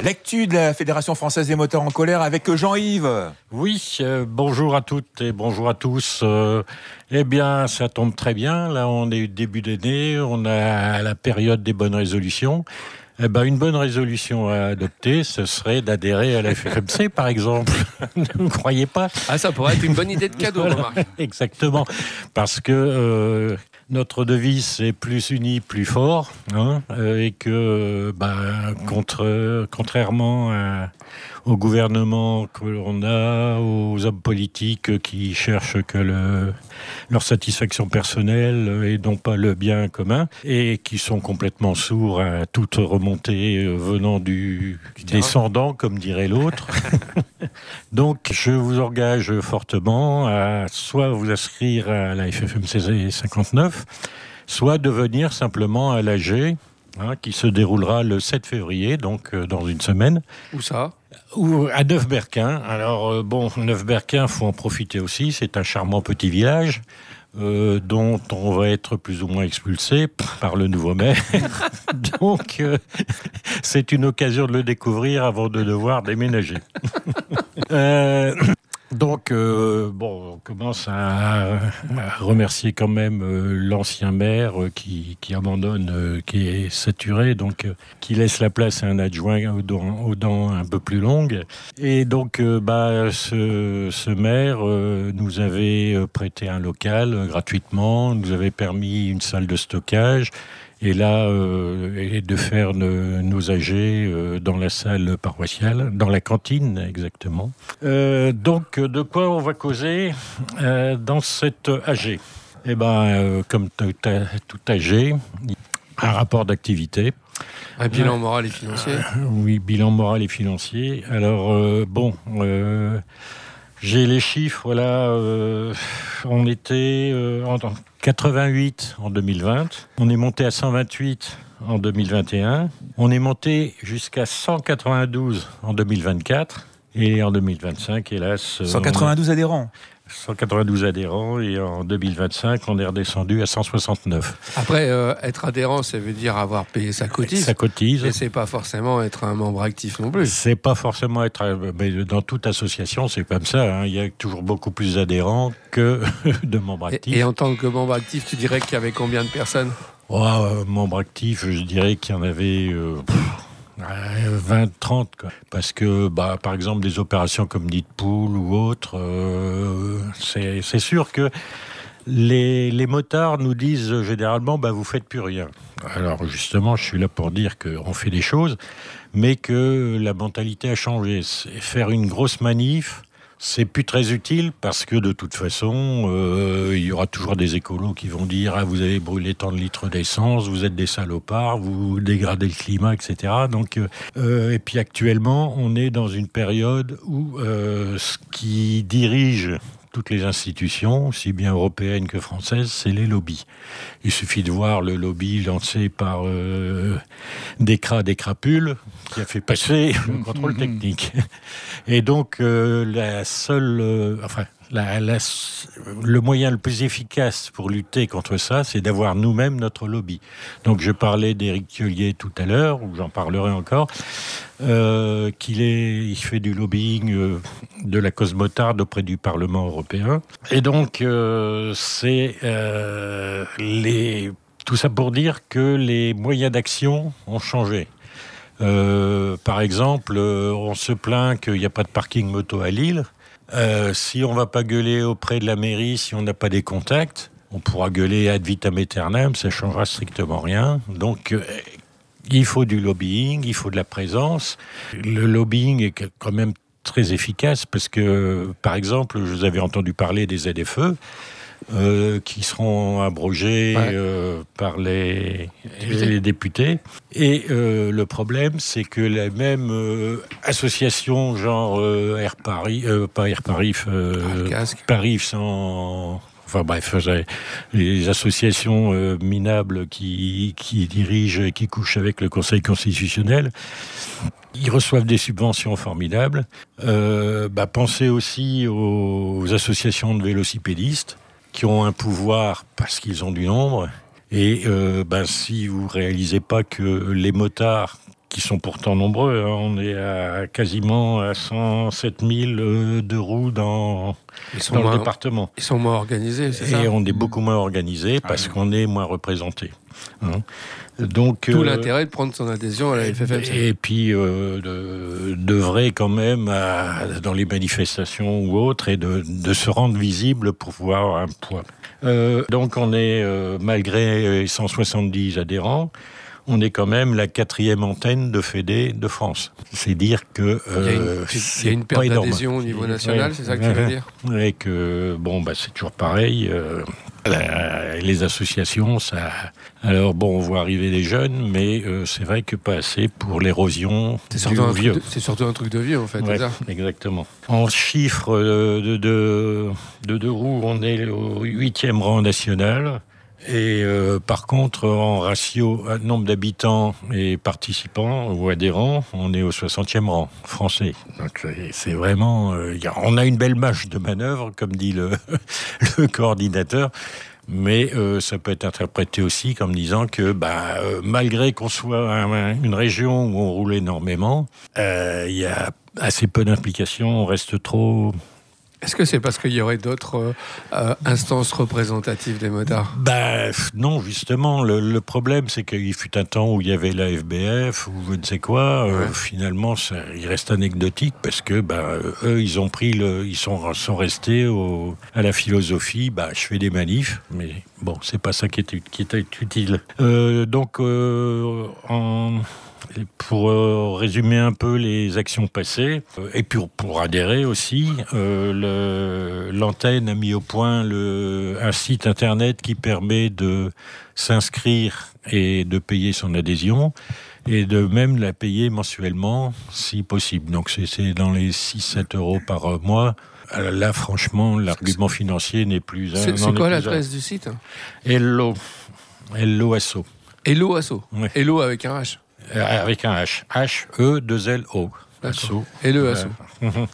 L'actu de la Fédération française des moteurs en colère avec Jean-Yves. Oui, euh, bonjour à toutes et bonjour à tous. Euh, eh bien, ça tombe très bien. Là, on est début d'année, on a la période des bonnes résolutions. Eh ben, une bonne résolution à adopter, ce serait d'adhérer à la F F M C, par exemple. Ne vous croyez pas ? Ah, ça pourrait être une bonne idée de cadeau, Voilà, remarque. exactement. Parce que euh, notre devise, c'est plus uni, plus fort. Hein, euh, et que, bah, contre, contrairement à, au gouvernement que l'on a, aux hommes politiques qui cherchent que le, leur satisfaction personnelle et non pas le bien commun, et qui sont complètement sourds à toute remontée venant du, du descendant, comme dirait l'autre. Donc, je vous engage fortement à soit vous inscrire à la F F M C cinquante-neuf, soit devenir simplement à l'A G, hein, qui se déroulera le sept février, donc euh, dans une semaine. Où ça ? Ou à Neuf-Berquin. Alors, euh, bon, Neuf-Berquin, il faut en profiter aussi. C'est un charmant petit village euh, dont on va être plus ou moins expulsé par le nouveau maire. Donc, euh, c'est une occasion de le découvrir avant de devoir déménager. euh, Donc, euh, bon, on commence à, à remercier quand même euh, l'ancien maire euh, qui, qui abandonne, euh, qui est saturé, donc euh, qui laisse la place à un adjoint aux dents, aux dents un peu plus longues. Et donc, euh, bah, ce, ce maire euh, nous avait prêté un local euh, gratuitement, nous avait permis une salle de stockage. Et là, euh, et de faire ne, nos A G euh, dans la salle paroissiale, dans la cantine exactement. Euh, donc, de quoi on va causer euh, dans cette A G ? Eh ben, euh, comme tout, tout A G, un rapport d'activité. Un bilan moral et financier. Euh, oui, bilan moral et financier. Alors, euh, bon... Euh, J'ai les chiffres, là, euh, on était euh, en quatre-vingt-huit en deux mille vingt, on est monté à cent vingt-huit en deux mille vingt et un, on est monté jusqu'à cent quatre-vingt-douze en deux mille vingt-quatre, et en deux mille vingt-cinq, hélas... cent quatre-vingt-douze adhérents. cent quatre-vingt-douze adhérents, et en deux mille vingt-cinq, on est redescendu à cent soixante-neuf. Après, euh, être adhérent, ça veut dire avoir payé sa cotise. Ça cotise. Et c'est pas forcément être un membre actif non plus. C'est pas forcément être... Mais dans toute association, c'est comme ça. Hein. Il y a toujours beaucoup plus d'adhérents que de membres actifs. Et, et en tant que membre actif, tu dirais qu'il y avait combien de personnes ? Oh, euh, membres actifs, je dirais qu'il y en avait... Euh, vingt trente, quoi. Parce que, bah, par exemple, des opérations comme Deadpool ou autres, euh, c'est, c'est sûr que les, les motards nous disent généralement, bah, vous faites plus rien. Alors, justement, je suis là pour dire qu'on fait des choses, mais que la mentalité a changé. C'est faire une grosse manif, c'est plus très utile parce que de toute façon, euh, il y aura toujours des écolos qui vont dire ah, vous avez brûlé tant de litres d'essence, vous êtes des salopards, vous dégradez le climat, et cetera. Donc, euh, et puis actuellement, on est dans une période où euh, ce qui dirige toutes les institutions, aussi bien européennes que françaises, c'est les lobbies. Il suffit de voir le lobby lancé par euh, Descra des Crapules, qui a fait passer le contrôle technique. Et donc, euh, la seule... Euh, enfin, la, la, le moyen le plus efficace pour lutter contre ça, c'est d'avoir nous-mêmes notre lobby. Donc, je parlais d'Éric Thiollier tout à l'heure, ou j'en parlerai encore, euh, qu'il est, il fait du lobbying euh, de la cause motarde auprès du Parlement européen. Et donc, euh, c'est euh, les, tout ça pour dire que les moyens d'action ont changé. Euh, par exemple, euh, on se plaint qu'il n'y a pas de parking moto à Lille. Euh, si on ne va pas gueuler auprès de la mairie, si on n'a pas des contacts, on pourra gueuler ad vitam aeternam, ça ne changera strictement rien. Donc, euh, il faut du lobbying, il faut de la présence. Le lobbying est quand même très efficace parce que, par exemple, je vous avais entendu parler des Z F E, Euh, qui seront abrogés ouais. euh, par les, les députés. Et euh, le problème, c'est que les mêmes euh, associations, genre euh, Air Paris, euh, pas Air Paris, euh, ah, Paris sans... Enfin bref, les associations euh, minables qui, qui dirigent et qui couchent avec le Conseil constitutionnel, ils reçoivent des subventions formidables. Euh, bah, pensez aussi aux associations de vélocipédistes, qui ont un pouvoir parce qu'ils ont du nombre. Et euh, ben, si vous ne réalisez pas que les motards qui sont pourtant nombreux. Hein. On est à quasiment à cent sept mille euh, de roues dans, Ils sont dans moins- le département. Ils sont moins organisés, c'est ça Et on est beaucoup moins organisé parce oui. qu'on est moins représenté. Hein. Donc, Tout euh, l'intérêt de prendre son adhésion à la F F M C. Et puis, euh, de, d'œuvrer quand même à- dans les manifestations ou autres et de, de se rendre visible pour pouvoir avoir un poids. Euh, donc, on est, euh, malgré cent soixante-dix adhérents, on est quand même la quatrième antenne de Fédé de France. C'est dire que Il y a une, euh, il y c'est a une pas perte énorme. d'adhésion au niveau national, Ouais. c'est ça que tu veux dire? Et que, bon, bah, c'est toujours pareil. euh, la- les associations, ça. Alors, bon, on voit arriver les jeunes, mais euh, c'est vrai que pas assez pour l'érosion C'est du surtout, un truc vieux. de, c'est surtout un truc de vie, en fait, Ouais, c'est ça? exactement. En chiffres de, de, de, de deux roues, on est au huitième rang national. Et euh, par contre, en ratio à nombre d'habitants et participants ou adhérents, on est au soixantième rang français. Donc c'est- c'est vraiment... euh, y a- on a une belle marge de manœuvre, comme dit le, le coordinateur, mais euh, ça peut être interprété aussi comme disant que bah, euh, malgré qu'on soit un- une région où on roule énormément, euh, il y a assez peu d'implications, on reste trop... Est-ce que c'est parce qu'il y aurait d'autres euh, euh, instances représentatives des motards? Bah f- non, justement, le, le problème c'est qu'il fut un temps où il y avait la F B F ou je ne sais quoi. euh, Ouais. finalement, ça, il reste anecdotique parce que bah, euh, eux, ils ont pris le, ils sont, sont restés au, à la philosophie. Bah, je fais des manifs, mais bon, c'est pas ça qui est, ut- qui est utile. Euh, donc, euh, en Et pour euh, résumer un peu les actions passées, euh, et pour, pour adhérer aussi, euh, le- l'antenne a mis au point le, un site internet qui permet de s'inscrire et de payer son adhésion, et de même la payer mensuellement si possible. Donc c'est, c'est dans les six à sept euros par euh, mois. Euh, Là, franchement, l'argument financier n'est plus... C'est, n'en c'est est quoi plus l'adresse du site? un. Hello. Hello Asso. Hello Asso. Ouais. Hello avec un H. Euh, Avec un H. H E deux L O. Asso. Hello Asso. Mhm.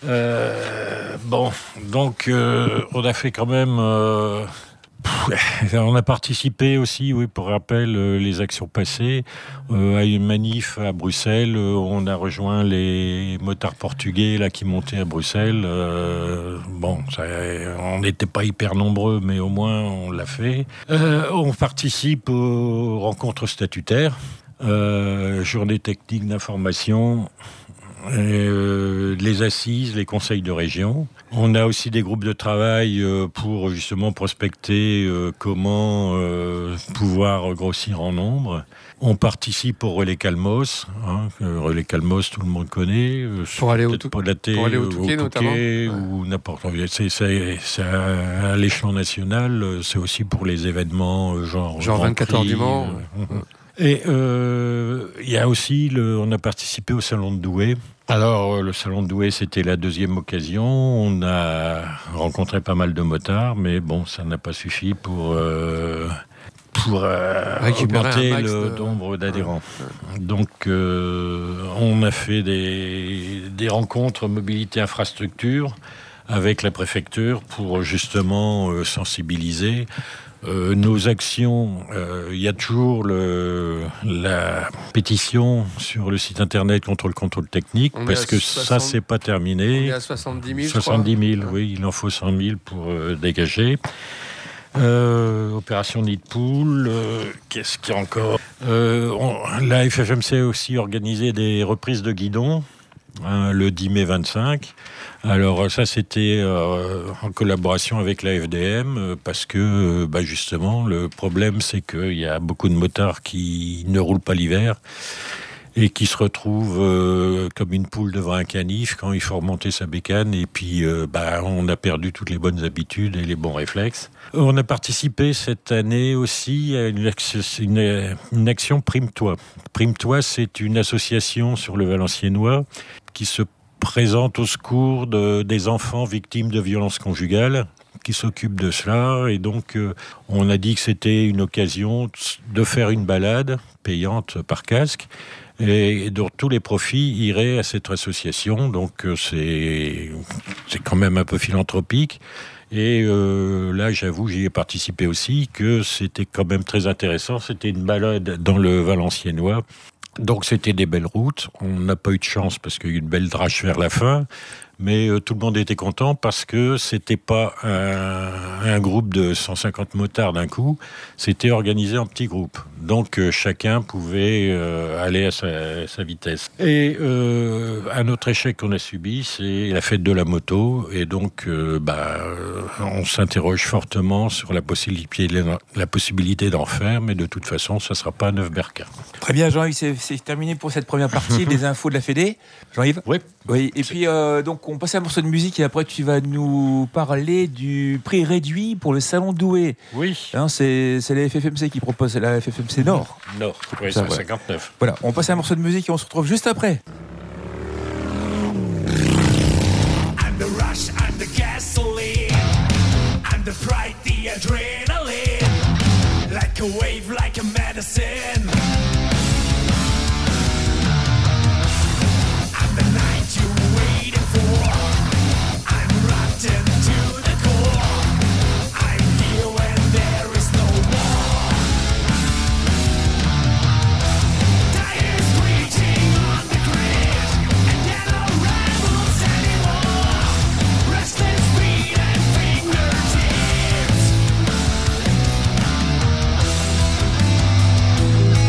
Euh, bon, donc euh, on a fait quand même... euh, pff, on a participé aussi, oui, pour rappel, euh, les actions passées, euh, à une manif à Bruxelles. Euh, on a rejoint les motards portugais là, qui montaient à Bruxelles. Euh, bon, ça, on n'était pas hyper nombreux, mais au moins on l'a fait. Euh, on participe aux rencontres statutaires. Euh, journée technique d'information, euh, les assises, les conseils de région. On a aussi des groupes de travail euh, pour justement prospecter euh, comment euh, pouvoir grossir en nombre. On participe au Relais Calmos. Hein, euh, Relais Calmos, tout le monde connaît. euh, Pour aller au peut-être Tou- pour dater, pour aller au euh, Touquet, notamment. ou n'importe où. C'est, c'est, c'est à, à l'échelon national. euh, C'est aussi pour les événements euh, genre Genre Grand vingt-quatre heures Prix, du Mans. euh, mhm. Et euh, il y a aussi, le, on a participé au Salon de Douai. Alors, euh, le Salon de Douai, c'était la deuxième occasion. On a rencontré pas mal de motards, mais bon, ça n'a pas suffi pour, euh, pour euh, Récupérer augmenter un max le de- nombre d'adhérents. Donc, euh, on a fait des, des rencontres mobilité infrastructure avec la préfecture pour justement euh, sensibiliser. Euh, nos actions, euh, il y a toujours le, la pétition sur le site internet contre le contrôle technique, On est parce à que soixante ça, c'est pas On terminé. est à soixante-dix mille, je crois. soixante-dix mille, oui, il en faut cent mille pour euh, dégager. Euh, opération Nid Pool, euh, qu'est-ce qu'il y a encore euh, on- La F F M C a aussi organisé des reprises de guidon, hein, le dix mai vingt-cinq. Alors ça, c'était euh, en collaboration avec la F D M, euh, parce que euh, bah, justement, le problème, c'est qu'il y a beaucoup de motards qui ne roulent pas l'hiver et qui se retrouvent euh, comme une poule devant un canif quand il faut remonter sa bécane, et puis euh, bah, on a perdu toutes les bonnes habitudes et les bons réflexes. On a participé cette année aussi à une, action- une, une action Prime-toi. Prime-toi, c'est une association sur le Valenciennois qui se présente au secours de, des enfants victimes de violences conjugales, qui s'occupe de cela. Et donc, euh, on a dit que c'était une occasion de faire une balade payante par casque, et dont tous les profits iraient à cette association. Donc, euh, c'est, c'est quand même un peu philanthropique. Et euh, là, j'avoue, j'y ai participé aussi, que c'était quand même très intéressant. C'était une balade dans le Valenciennois, Donc c'était des belles routes. On n'a pas eu de chance parce qu'il y a eu une belle drache vers la fin. Mais euh, tout le monde était content parce que c'était pas un, un groupe de cent cinquante motards d'un coup, c'était organisé en petits groupes. Donc euh, chacun pouvait euh, aller à sa, sa vitesse. Et euh, un autre échec qu'on a subi, c'est la fête de la moto. Et donc, euh, bah, euh, on s'interroge fortement sur la possibilité, la possibilité d'en faire, mais de toute façon, ça ne sera pas à Neuf-Berca. Très bien, Jean-Yves, c'est, c'est terminé pour cette première partie des infos de la Fédé. Jean-Yves ? Oui. Oui, et puis euh, donc on passe à un morceau de musique et après tu vas nous parler du prix réduit pour le Salon Douai. Oui. Hein, c'est, c'est la F F M C qui propose, c'est la F F M C Nord. Nord, oui, Ça, c'est ouais. cinquante-neuf. Voilà, on passe à un morceau de musique et on se retrouve juste après. And the rush and the gasoline and the pride, the adrenaline, like a wave, like a medicine. And the night you're waiting for, I'm wrapped into the core. I'm here when there is no more. Tires screeching on the grid, and yellow rebels anymore. Restless feet and fingertips.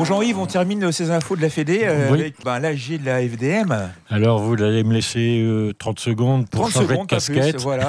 Jean-Yves, on termine ces infos de la Fédé euh, Oui. avec ben, l'A G de la F D M. Alors, vous allez me laisser euh, trente secondes pour trente changer secondes, de pas plus, casquette. voilà.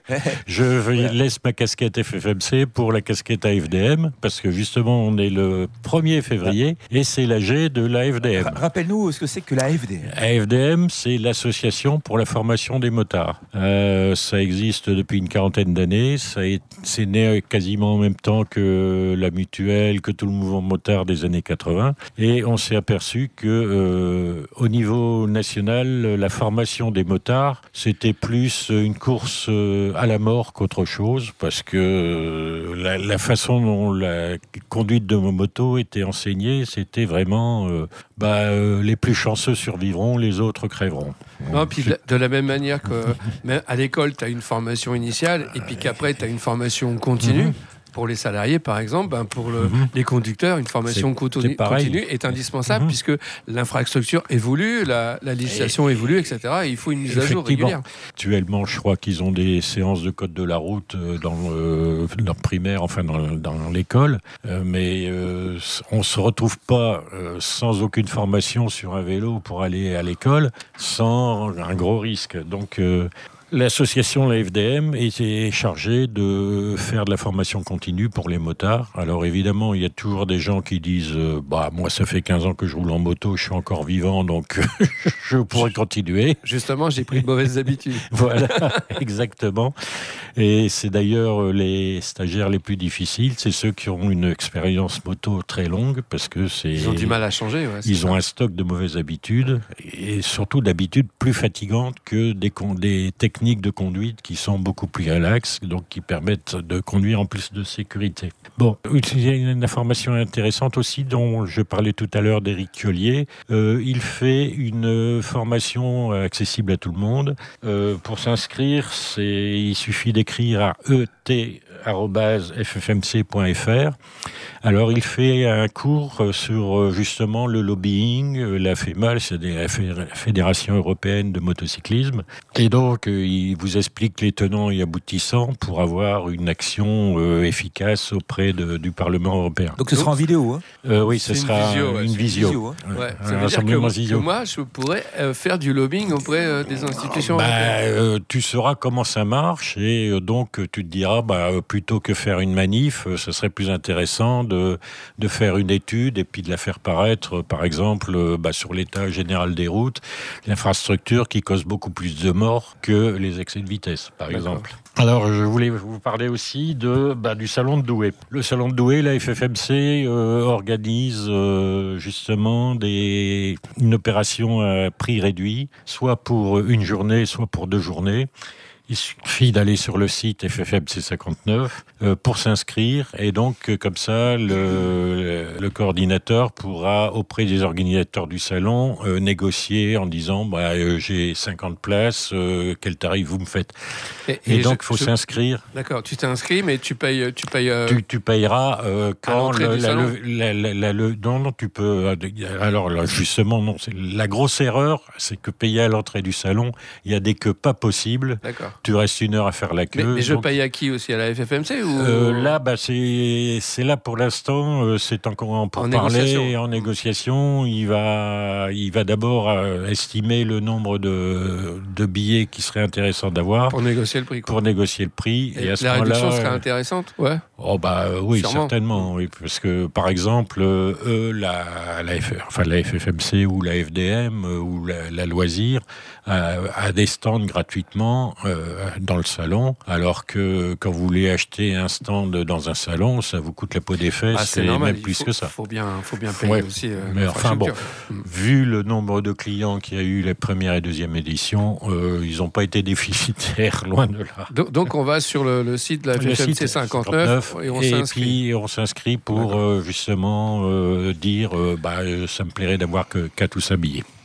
Je Voilà. laisse ma casquette F F M C pour la casquette A F D M, parce que justement, on est le premier février et c'est l'A G de la F D M. Ra- Rappelle-nous ce que c'est que la F D M. A F D M, c'est l'association pour la formation des motards. Euh, ça existe depuis une quarantaine d'années. Ça est, c'est né quasiment en même temps que la mutuelle, que tout le mouvement motard des années quatre-vingts. Et on s'est aperçu que, euh, au niveau national, la formation des motards, c'était plus une course euh, à la mort qu'autre chose, parce que euh, la, la façon dont la conduite de moto était enseignée, c'était vraiment euh, bah, euh, les plus chanceux survivront, les autres crèveront. Non, puis de de la même manière que mais à l'école, tu as une formation initiale et puis qu'après, tu as une formation continue. Mhm. Pour les salariés, par exemple, ben pour le, Mhm. les conducteurs, une formation C'est- continue, c'est pareil. continue est indispensable Mhm. puisque l'infrastructure évolue, la, la législation évolue, et cetera. Et il faut une mise à jour Effectivement. régulière. Actuellement, je crois qu'ils ont des séances de code de la route euh, dans euh, leur primaire, enfin dans, dans l'école, Euh, mais euh, on se retrouve pas euh, sans aucune formation sur un vélo pour aller à l'école, sans un gros risque. Donc euh, l'association, la F D M, était chargée de faire de la formation continue pour les motards. Alors évidemment, il y a toujours des gens qui disent euh, bah moi ça fait quinze ans que je roule en moto, je suis encore vivant, donc je pourrais continuer. Justement, j'ai pris de mauvaises habitudes. Voilà, exactement. Et c'est d'ailleurs les stagiaires les plus difficiles, c'est ceux qui ont une expérience moto très longue, parce que c'est... Ils ont du mal à changer. Ouais, c'est Ils ça. ont un stock de mauvaises habitudes, et surtout d'habitudes plus fatigantes que des, con- des techniques de conduite qui sont beaucoup plus relaxes, donc qui permettent de conduire en plus de sécurité. Bon, il y a une information intéressante aussi dont je parlais tout à l'heure d'Éric Collier. Euh, il fait une formation accessible à tout le monde. Euh, pour s'inscrire, c'est, il suffit d'écrire à e t arobase f f m c point f r. Alors, il fait un cours sur justement le lobbying, la FEMA, c'est-à-dire la Fédération européenne de motocyclisme. Et donc, il vous explique les tenants et aboutissants pour avoir une action euh, efficace auprès de, du Parlement européen. Donc ce sera en vidéo. Hein. Euh, oui, ce C'est une sera visio, ouais, une c'est une visio. visio, hein. Ouais, Ouais, un ça veut dire rassemblement que, visio. que moi, je pourrais euh, faire du lobbying auprès euh, des institutions Bah, européennes. euh, tu sauras comment ça marche et euh, donc tu te diras, bah, euh, plutôt que faire une manif, euh, ce serait plus intéressant de, de faire une étude et puis de la faire paraître, euh, par exemple, euh, bah, sur l'état général des routes, l'infrastructure qui cause beaucoup plus de morts que les excès de vitesse, par D'accord. exemple. Alors, je voulais vous parler aussi de, bah, du Salon de Douai. Le Salon de Douai, la F F M C euh, organise euh, justement des, une opération à prix réduit, soit pour une journée, soit pour deux journées. Il suffit d'aller sur le site F F M C cinquante-neuf euh, pour s'inscrire et donc euh, comme ça le, le, le coordinateur pourra auprès des organisateurs du salon euh, négocier en disant bah, euh, j'ai cinquante places, euh, quel tarif vous me faites. Et, Et, et donc il je- faut je- s'inscrire. D'accord, tu t'es inscrit, mais tu payes. Tu payes euh, Tu, tu payeras euh, quand l'entrée le, du la, salon. le- la- la- la- le- non non tu peux euh, alors là, justement non c'est la grosse erreur c'est que payer à l'entrée du salon il y a des queues pas possibles. D'accord. Tu restes une heure à faire la Mais, queue. mais je donc- paye à qui aussi? À la F F M C ou... Euh, là, bah, c'est c'est là pour l'instant. euh, c'est encore en pour En parler négociation. en négociation. Il va il va d'abord euh, estimer le nombre de de billets qui serait intéressant d'avoir Pour négocier le prix. Quoi. pour négocier le prix. Et Et, à ce la moment-là, réduction serait euh, intéressante, ouais. Oh bah euh, oui, Sûrement. certainement, oui, parce que par exemple, euh, eux, la, la, F, enfin, la F F M C ou la F D M euh, ou la, la Loisir euh, a des stands gratuitement euh, dans le salon, alors que quand vous voulez acheter un stand dans un salon, ça vous coûte la peau des fesses, Ah, c'est et normal. même il plus faut, que ça. Faut bien, faut bien payer Ouais, aussi. euh, mais enfin, bon. l'infrastructure. Vu le nombre de clients qu'il y a eu les première et deuxième éditions, euh, ils n'ont pas été déficitaires, loin de là. Donc, donc on va sur le, le site de la Le F F M C site cinquante-neuf et on et s'inscrit. puis on s'inscrit pour D'accord. euh, justement euh, dire euh, bah, euh, ça me plairait d'avoir que quatre ou cinq billets.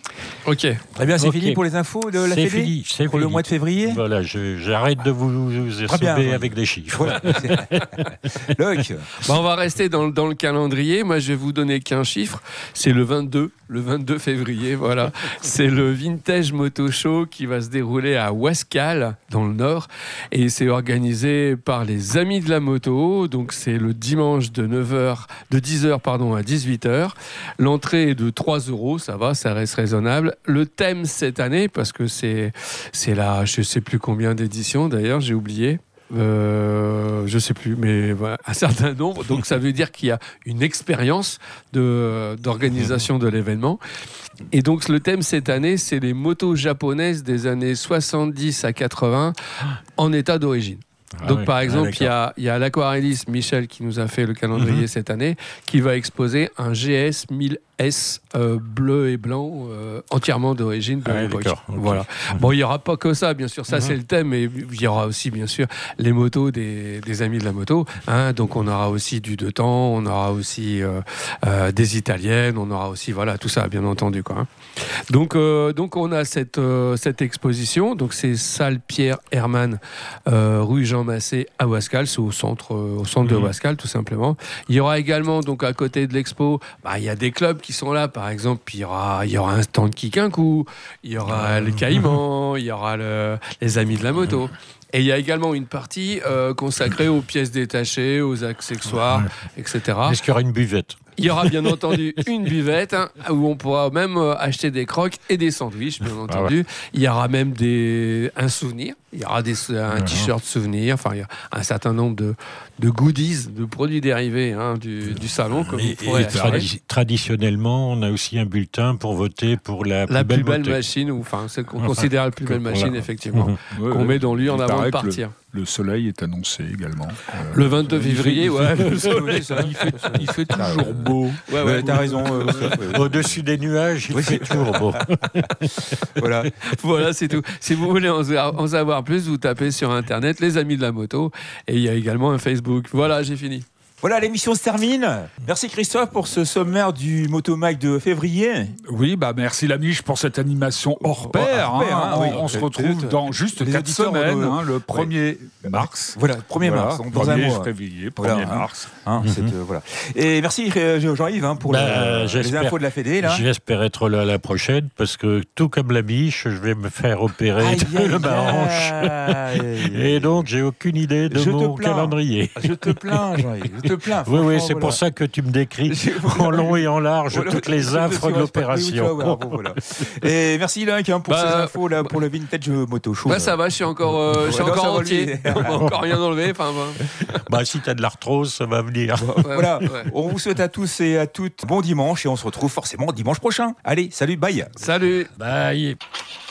Ok. Très bien, c'est Ok. fini pour les infos de la C'est Fédé fini, c'est pour le fini. mois de février. Voilà, je- j'arrête de vous, vous Très bien, assommer Jean-Yves. avec des chiffres. Voilà. Loc. Bah, on va rester dans, le- dans le calendrier. Moi, je vais vous donner qu'un chiffre. C'est le vingt-deux, le vingt-deux février. Voilà. C'est le Vintage Moto Show qui va se dérouler à Wascal, dans le Nord. Et c'est organisé par les Amis de la Moto. Donc, c'est le dimanche de neuf heures, de dix heures pardon, à dix-huit heures. L'entrée est de trois euros. Ça va, ça reste raisonnable. Le thème cette année, parce que c'est, c'est là, je sais plus combien d'éditions d'ailleurs, j'ai oublié. Euh, je sais plus, mais voilà, un certain nombre. Donc ça veut dire qu'il y a une expérience de, d'organisation de l'événement. Et donc le thème cette année, c'est les motos japonaises des années soixante-dix à quatre-vingts en état d'origine. Ah Donc oui. par Ah, exemple, il y d'accord. a, il y a l'aquarelliste Michel qui nous a fait le calendrier cette année, qui va exposer un G S mille S euh, bleu et blanc euh, entièrement d'origine de Ah, l'époque. d'accord, ok. Voilà. Bon, il n'y aura pas que ça, bien sûr, ça c'est le thème, mais il y aura aussi, bien sûr, les motos des, des amis de la moto. Hein. Donc on aura aussi du deux temps, on aura aussi euh, euh, des italiennes, on aura aussi, voilà, tout ça, bien entendu. Quoi, hein. Donc, euh, donc on a cette, euh, cette exposition, donc c'est salle Pierre Hermann, euh, rue Jean Massé à Wascal, c'est au centre, euh, au centre de Wascal, tout simplement. Il y aura également, donc à côté de l'expo, bah, il y a des clubs qui sont là, par exemple, il y aura, il y aura un stand Kikinkou, il y aura le Caïman, il y aura le- les Amis de la Moto. Et il y a également une partie euh, consacrée aux pièces détachées, aux accessoires, et cetera. Est-ce qu'il y aura une buvette? Il y aura bien entendu une buvette hein, où on pourra même euh, acheter des croques et des sandwichs, bien entendu. Il y aura même des, un souvenir. Il y aura des, un t-shirt souvenir. Enfin, il y a un certain nombre de, de goodies, de produits dérivés hein, du, du salon. Comme Et, vous pourrez et acheter. tradi- traditionnellement, on a aussi un bulletin pour voter pour la, La plus belle moto. machine, ou enfin celle qu'on Enfin, considère la plus belle voilà. machine, effectivement, Ouais, qu'on ouais. met dans l'urne Il avant paraît de que le- partir. Le soleil est annoncé également. Euh, Le vingt-deux il fait- février, il fait- ouais. Il fait, il fait- il fait toujours beau. Ouais, Ouais, ouais. t'as raison. euh, ouais, ouais. Au-dessus des nuages, il fait toujours beau. Voilà. Voilà, c'est tout. Si vous voulez en, en savoir plus, vous tapez sur Internet les Amis de la Moto et il y a également un Facebook. Voilà, j'ai fini. Voilà, l'émission se termine. Merci Christophe pour ce sommaire du Motomag de février. Oui, bah merci Lamiche pour cette animation hors pair. hors pair, hein. hein, on, oui. on se Euh, retrouve euh, dans juste les quatre auditeurs, semaines, euh, hein, le premier mars. Voilà, premier Voilà, mars, donc dans un premier mois. février, Voilà, premier hein. mars. Hein, cette, euh, voilà. Et merci euh, Jean-Yves hein, pour Bah, la- les j'espère- infos de la Fédé. Là. J'espère être là la prochaine parce que tout comme la biche, je vais me faire opérer Aïe, de aïe, ma hanche. aïe. Et donc, j'ai aucune idée de Je te mon plains. calendrier. Je te plains, Jean-Yves. Je te plains. Oui, oui, franchement, c'est voilà. pour ça que tu me décris J'ai- en long et en large Voilà, toutes les je- je- affres je- de oui, tu vas l'opération. voir, bon, voilà. Et merci Link hein, pour Bah, ces infos là, pour le Vintage Moto Show. Bah, ça va, je suis encore, euh, je suis Ouais, non, ça encore va, entier. lui. On m'a encore rien enlevé. Enfin, bon. Bah, si t'as de l'arthrose, ça va venir. Ouais, Voilà, ouais. on vous souhaite à tous et à toutes bon dimanche et on se retrouve forcément dimanche prochain. Allez, salut, bye. Salut. Bye.